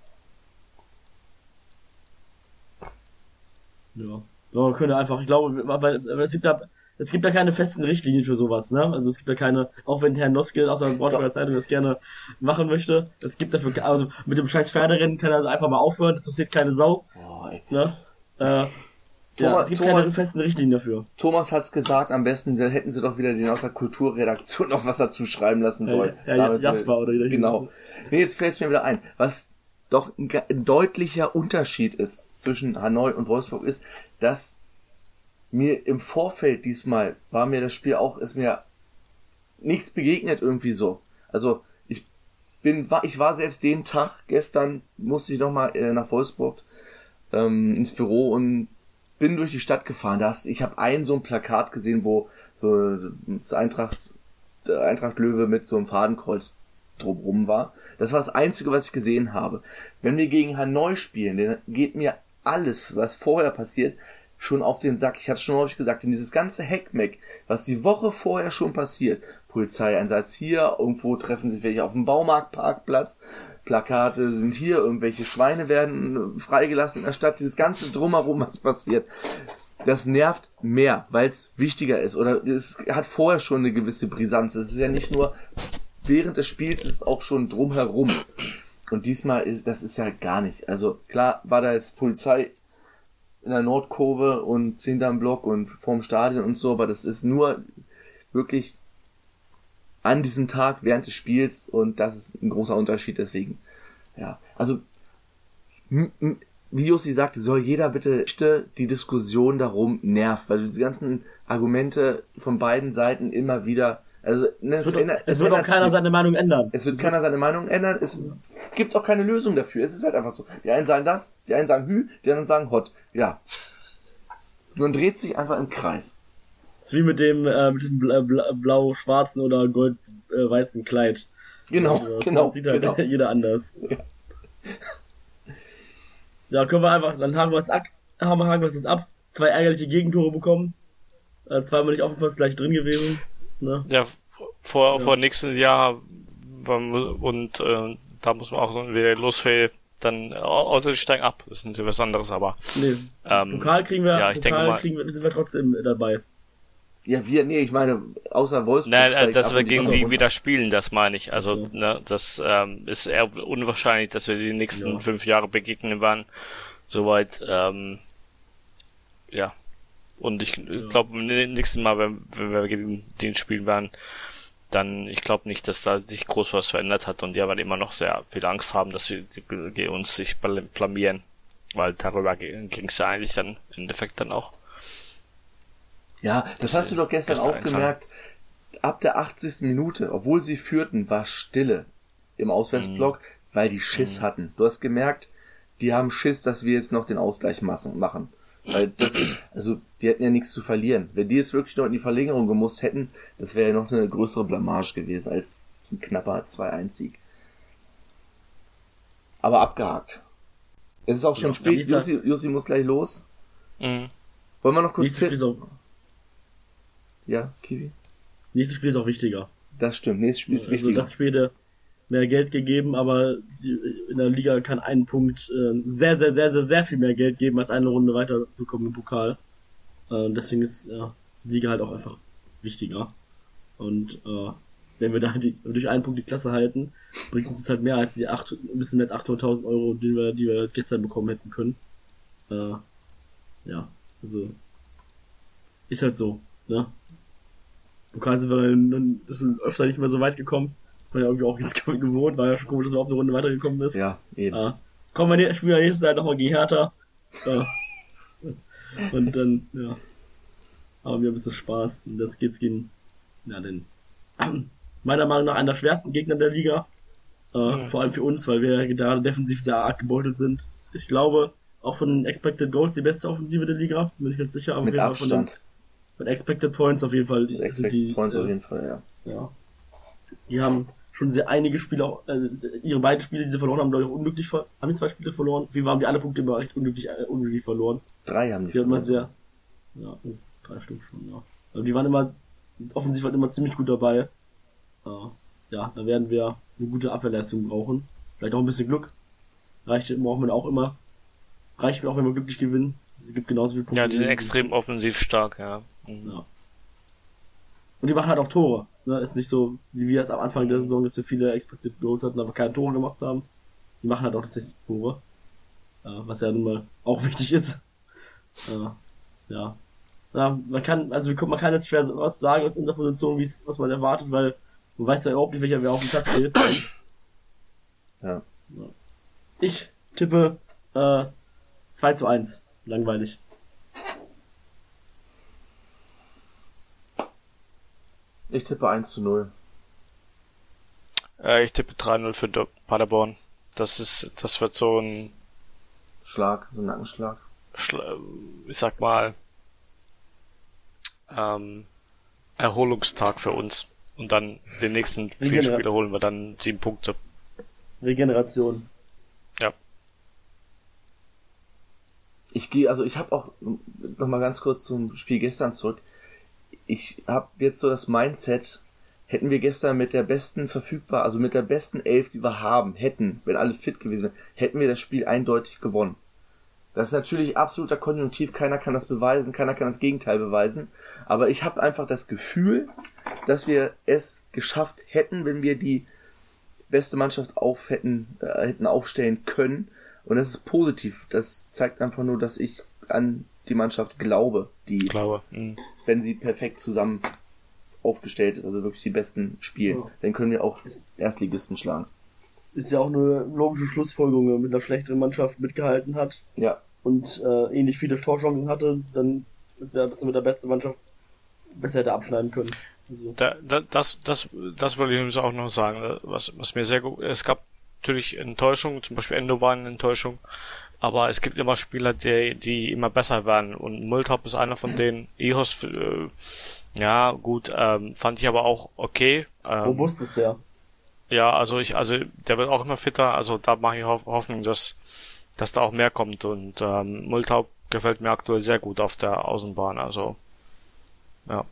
Ja. Ja, könnte einfach, ich glaube, weil, weil es gibt da, es gibt da keine festen Richtlinien für sowas, ne? Also es gibt da keine, auch wenn Herr Noske aus der Braunschweiger Zeitung das gerne machen möchte, es gibt dafür, also mit dem scheiß Pferderennen kann er also einfach mal aufhören, das interessiert keine Sau. Oh, ey. Ne? Äh, Thomas, ja, es gibt Thomas, keine festen Richtlinien dafür. Thomas hat's gesagt, am besten hätten sie doch wieder den aus der Kulturredaktion noch was dazu schreiben lassen sollen. Ja, ja, Jasper oder wieder. Genau. Nee, jetzt fällt's mir wieder ein. Was doch ein, ein deutlicher Unterschied ist zwischen Hanoi und Wolfsburg ist, dass mir im Vorfeld diesmal war mir das Spiel auch, ist mir nichts begegnet irgendwie so. Also ich bin, war, ich war selbst den Tag, gestern musste ich nochmal äh, nach Wolfsburg ähm, ins Büro und bin durch die Stadt gefahren. Da hast, ich habe ein so ein Plakat gesehen, wo so das Eintracht, der Eintracht Löwe mit so einem Fadenkreuz drumrum war. Das war das Einzige, was ich gesehen habe. Wenn wir gegen Hanoi spielen, dann geht mir alles, was vorher passiert, schon auf den Sack. Ich hatte es schon häufig gesagt, denn dieses ganze Heckmeck, was die Woche vorher schon passiert, Polizeieinsatz hier, irgendwo treffen sich welche auf dem Baumarktparkplatz, Plakate sind hier, irgendwelche Schweine werden freigelassen in der Stadt, dieses ganze Drumherum, was passiert, das nervt mehr, weil es wichtiger ist oder es hat vorher schon eine gewisse Brisanz. Es ist ja nicht nur während des Spiels, es ist auch schon drumherum. Und diesmal ist, das ist ja gar nicht. Also klar war da jetzt Polizei in der Nordkurve und hinterm Block und vorm Stadion und so, aber das ist nur wirklich an diesem Tag während des Spiels und das ist ein großer Unterschied, deswegen, ja, also wie Jussi sagte, soll jeder bitte die Diskussion darum nervt, weil diese ganzen Argumente von beiden Seiten immer wieder, also ne, es wird, es ändert, es wird auch keiner seine Meinung ändern. Es wird keiner seine Meinung ändern, es gibt auch keine Lösung dafür, es ist halt einfach so, die einen sagen das, die einen sagen hü, die anderen sagen hot, ja. Man dreht sich einfach im Kreis. Das ist wie mit dem, äh, mit diesem blau-schwarzen oder gold-weißen Kleid. Genau, also, genau. Das sieht halt genau. jeder anders. Ja. Ja, können wir einfach, dann haben wir es ab, haben wir, haben wir es ab. Zwei ärgerliche Gegentore bekommen. Äh, zweimal nicht aufgepasst, gleich drin gewesen. Ne? Ja, vor, ja. vor nächstes Jahr und äh, da muss man auch wieder losfällt, dann außer steigen ab. Das ist natürlich was anderes, aber. Nee. Ähm, Pokal kriegen wir, ja, ich Pokal denke mal, kriegen wir, sind wir trotzdem dabei. Ja, wir, nee, ich meine, außer Wolfsburg. Nein, dass wir gegen die wieder spielen, das meine ich. Also, so. ne, das ähm, ist eher unwahrscheinlich, dass wir die nächsten ja. fünf Jahre begegnen werden. Soweit, ähm, ja. Und ich ja. glaube, nächstes Mal, wenn, wenn wir gegen den spielen werden, dann, ich glaube nicht, dass da sich groß was verändert hat und die werden immer noch sehr viel Angst haben, dass wir die, uns sich blamieren. Weil darüber ging es ja eigentlich dann im Endeffekt dann auch. Ja, das, das hast du doch gestern auch gemerkt. Ab der achtzigsten Minute, obwohl sie führten, war Stille im Auswärtsblock, mhm. weil die Schiss mhm. hatten. Du hast gemerkt, die haben Schiss, dass wir jetzt noch den Ausgleich machen. Weil das ist, also wir hätten ja nichts zu verlieren. Wenn die jetzt wirklich noch in die Verlängerung gemusst hätten, das wäre ja noch eine größere Blamage gewesen als ein knapper zwei eins Sieg. Aber abgehakt. Es ist auch schon ja, spät, Jussi, Jussi muss gleich los. Mhm. Wollen wir noch kurz... Ja, Kiwi? Nächstes Spiel ist auch wichtiger. Das stimmt, nächstes Spiel ist wichtiger. Also das Spiel hätte mehr Geld gegeben, aber in der Liga kann ein Punkt äh, sehr, sehr, sehr, sehr, sehr viel mehr Geld geben, als eine Runde weiterzukommen im Pokal. Äh, deswegen ist äh, die Liga halt auch einfach wichtiger. Und äh, wenn wir da die, durch einen Punkt die Klasse halten, bringt uns das halt mehr als die acht, ein bisschen mehr als achthunderttausend Euro, die wir, die wir gestern bekommen hätten können. Äh, ja, also ist halt so, ne? Pokal sind wir dann schon öfter nicht mehr so weit gekommen. War ja irgendwie auch jetzt gewohnt, war ja schon komisch, dass man auf eine Runde weitergekommen ist. Ja, eben. Äh, kommen wir spielen wir nächstes Jahr nochmal gegen Hertha. Äh, und dann, ja, haben wir ein bisschen Spaß. Und das geht's gegen, ja, den, meiner Meinung nach, einer der schwersten Gegner der Liga. Äh, mhm. Vor allem für uns, weil wir gerade defensiv sehr arg gebeutelt sind. Ich glaube, auch von den Expected Goals die beste Offensive der Liga, bin ich ganz sicher. Aber mit Abstand. Von den, mit Expected Points auf jeden Fall. Mit Expected die, Points äh, auf jeden Fall, ja. Ja. Die haben schon sehr einige Spiele, auch, äh, ihre beiden Spiele, die sie verloren haben, glaube ich, auch unglücklich ver- haben die zwei Spiele verloren. Wie waren die alle Punkte immer recht unglücklich, äh, unglücklich verloren? Drei haben die, die verloren. Immer sehr, ja, oh, drei Stück schon, ja. Also die waren immer, offensiv waren immer ziemlich gut dabei. Äh, ja, da werden wir eine gute Abwehrleistung brauchen. Vielleicht auch ein bisschen Glück. Reicht, brauchen wir auch immer. Reicht mir auch, wenn wir glücklich gewinnen. Es gibt genauso viele Punkte. Ja, die sind extrem offensiv stark, ja. Mhm. Ja. Und die machen halt auch Tore. Ne? Ist nicht so, wie wir jetzt am Anfang der Saison, dass wir viele Expected Goals hatten, aber keine Tore gemacht haben. Die machen halt auch tatsächlich Tore. Äh, was ja nun mal auch wichtig ist. Äh, ja. Ja, man kann, also man kann jetzt schwer was sagen aus unserer Position, wie es, was man erwartet, weil man weiß ja überhaupt nicht, welcher wer auf dem Platz steht. Ja. Ich tippe äh, zwei zu eins. Langweilig. Ich tippe eins zu null. Äh, ich tippe drei null für Paderborn. Das ist, das wird so ein Schlag, so ein Nackenschlag. Schla- ich sag mal, ähm, Erholungstag für uns. Und dann den nächsten vier Spiele holen wir dann sieben Punkte. Regeneration. Ja. Ich gehe, also ich habe auch, noch mal ganz kurz zum Spiel gestern zurück. Ich habe jetzt so das Mindset, hätten wir gestern mit der besten verfügbar, also mit der besten Elf, die wir haben, hätten, wenn alle fit gewesen wären, hätten wir das Spiel eindeutig gewonnen. Das ist natürlich absoluter Konjunktiv, keiner kann das beweisen, keiner kann das Gegenteil beweisen, aber ich habe einfach das Gefühl, dass wir es geschafft hätten, wenn wir die beste Mannschaft auf hätten, äh, hätten aufstellen können, und das ist positiv, das zeigt einfach nur, dass ich an die Mannschaft glaube, die, glaube. Mhm. wenn sie perfekt zusammen aufgestellt ist, also wirklich die besten spielen, ja. Dann können wir auch Erstligisten schlagen. Ist ja auch eine logische Schlussfolgerung, wenn man mit einer schlechteren Mannschaft mitgehalten hat. Ja. Und äh, ähnlich viele Torchancen hatte, dann dass er mit der besten Mannschaft besser hätte abschneiden können. Also. Da, da, das, das, das wollte ich übrigens auch noch sagen, was, was mir sehr gut, es gab natürlich Enttäuschungen, zum Beispiel Endo war eine Enttäuschung, aber es gibt immer Spieler, die, die immer besser werden, und Multop ist einer von denen. Ehos, äh, ja, gut, ähm, fand ich aber auch okay. Ähm, Robust ist der. Ja, also ich, also der wird auch immer fitter, also da mache ich Hoff- Hoffnung, dass, dass da auch mehr kommt, und ähm, Multop gefällt mir aktuell sehr gut auf der Außenbahn, also ja.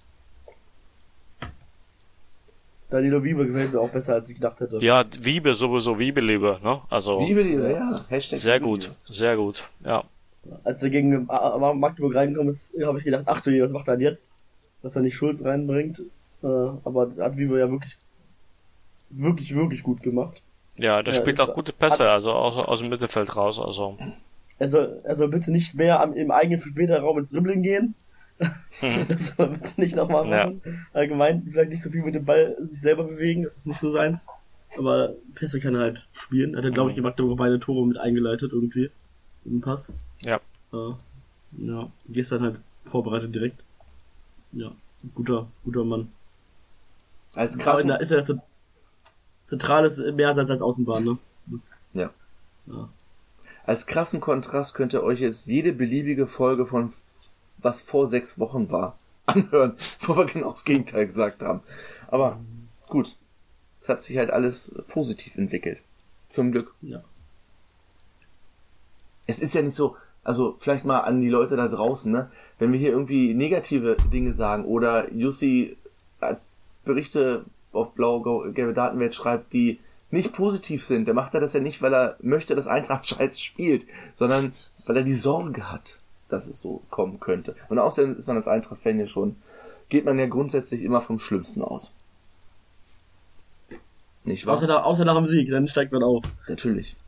Danilo Wiebe gefällt mir auch besser, als ich gedacht hätte. Ja, Wiebe sowieso, Wiebe-Liebe, ne? Also Wiebe-Liebe, ja. Hashtag sehr Wiebe-Liebe. gut, sehr gut, ja. Als er gegen Magdeburg reingekommen ist, habe ich gedacht, ach du je, was macht er denn jetzt? Dass er nicht Schulz reinbringt. Äh, aber hat Wiebe ja wirklich, wirklich, wirklich gut gemacht. Ja, der ja, spielt auch gute Pässe, hat, also aus, aus dem Mittelfeld raus, also. Er soll, er soll bitte nicht mehr am, im eigenen Fünf-Meter-Raum ins Dribbling gehen. Hm. Das soll er bitte nicht nochmal machen. Ja. Allgemein vielleicht nicht so viel mit dem Ball sich selber bewegen, das ist nicht so seins. Aber Pässe kann er halt spielen. Hat er, glaube ich, gemacht, aber beide Tore mit eingeleitet irgendwie. Im Pass. Ja. Äh, ja, gestern halt vorbereitet direkt. Ja, guter, guter Mann. Als krassen... ist er das zentrales mehr als als Außenbahn, ne? Das, ja. ja. Als krassen Kontrast könnt ihr euch jetzt jede beliebige Folge von was vor sechs Wochen war anhören, wo wir genau das Gegenteil gesagt haben. Aber gut, es hat sich halt alles positiv entwickelt. Zum Glück. Ja. Es ist ja nicht so, also vielleicht mal an die Leute da draußen, ne? Wenn wir hier irgendwie negative Dinge sagen oder Jussi Berichte auf blau-gelbe Datenwelt schreibt, die nicht positiv sind, dann macht er das ja nicht, weil er möchte, dass Eintracht scheiße spielt, sondern weil er die Sorge hat, dass es so kommen könnte. Und außerdem ist man als Eintracht-Fan ja schon, geht man ja grundsätzlich immer vom Schlimmsten aus. Nicht wahr? Außer nach, außer nach dem Sieg, dann steigt man auf. Natürlich.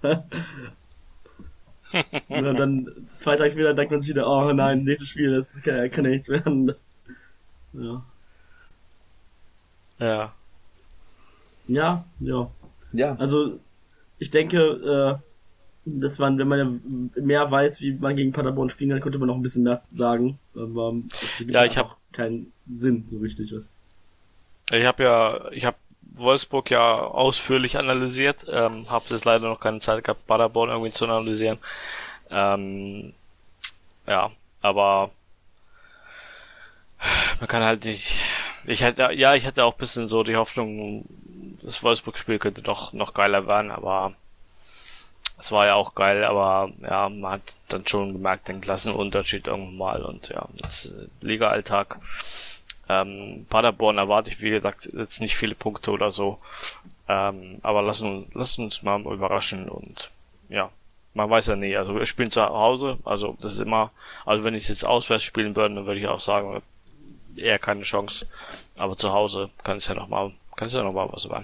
Und dann, dann zwei Tage später denkt man sich wieder, oh nein, nächstes Spiel, das kann, kann ja nichts werden. Ja. Ja. Ja, ja. Ja. Also, ich denke, äh, dass man, wenn man mehr weiß, wie man gegen Paderborn spielen kann, könnte man noch ein bisschen mehr sagen. Aber es gibt ja, ich habe keinen Sinn, so richtig. Was. Ich habe ja, ich habe Wolfsburg ja ausführlich analysiert, ähm, habe jetzt leider noch keine Zeit gehabt, Paderborn irgendwie zu analysieren. Ähm, ja, aber man kann halt nicht. Ich hatte, ja, ich hatte auch ein bisschen so die Hoffnung, das Wolfsburg-Spiel könnte doch noch geiler werden, aber es war ja auch geil, aber ja, man hat dann schon gemerkt, den Klassenunterschied irgendwann mal, und ja, das Liga-Alltag. Ähm, Paderborn erwarte ich, wie gesagt, jetzt nicht viele Punkte oder so, ähm, aber lassen, lassen uns mal überraschen, und ja, man weiß ja nie, also wir spielen zu Hause, also das ist immer, also wenn ich es jetzt auswärts spielen würde, dann würde ich auch sagen, eher keine Chance, aber zu Hause kann es ja noch mal, kann es ja noch mal was werden.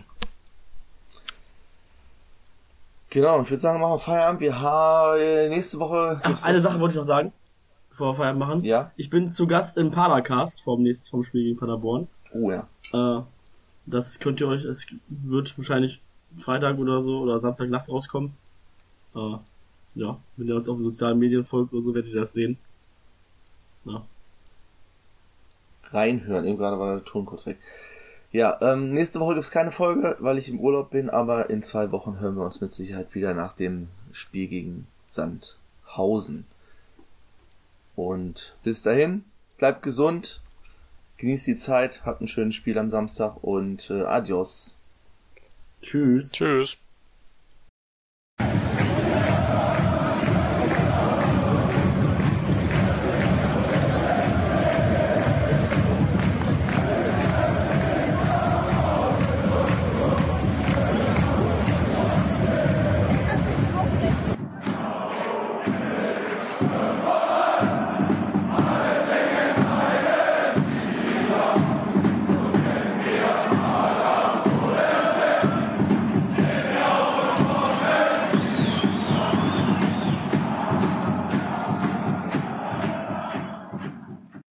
Genau, ich würde sagen, machen wir Feierabend. Wir haben nächste Woche. Ach, eine Sache wollte ich noch sagen, bevor wir Feierabend machen. Ja. Ich bin zu Gast im Padercast vom nächsten vom Spiel gegen Paderborn. Oh ja. Äh, das könnt ihr euch, es wird wahrscheinlich Freitag oder so oder Samstagnacht rauskommen. Äh, ja, wenn ihr uns auf den sozialen Medien folgt oder so, werdet ihr das sehen. Ja. Reinhören, eben gerade war der Ton kurz weg. Ja, ähm, nächste Woche gibt's keine Folge, weil ich im Urlaub bin, aber in zwei Wochen hören wir uns mit Sicherheit wieder nach dem Spiel gegen Sandhausen. Und bis dahin, bleibt gesund, genießt die Zeit, habt ein schönes Spiel am Samstag und äh, adios. Tschüss. Tschüss.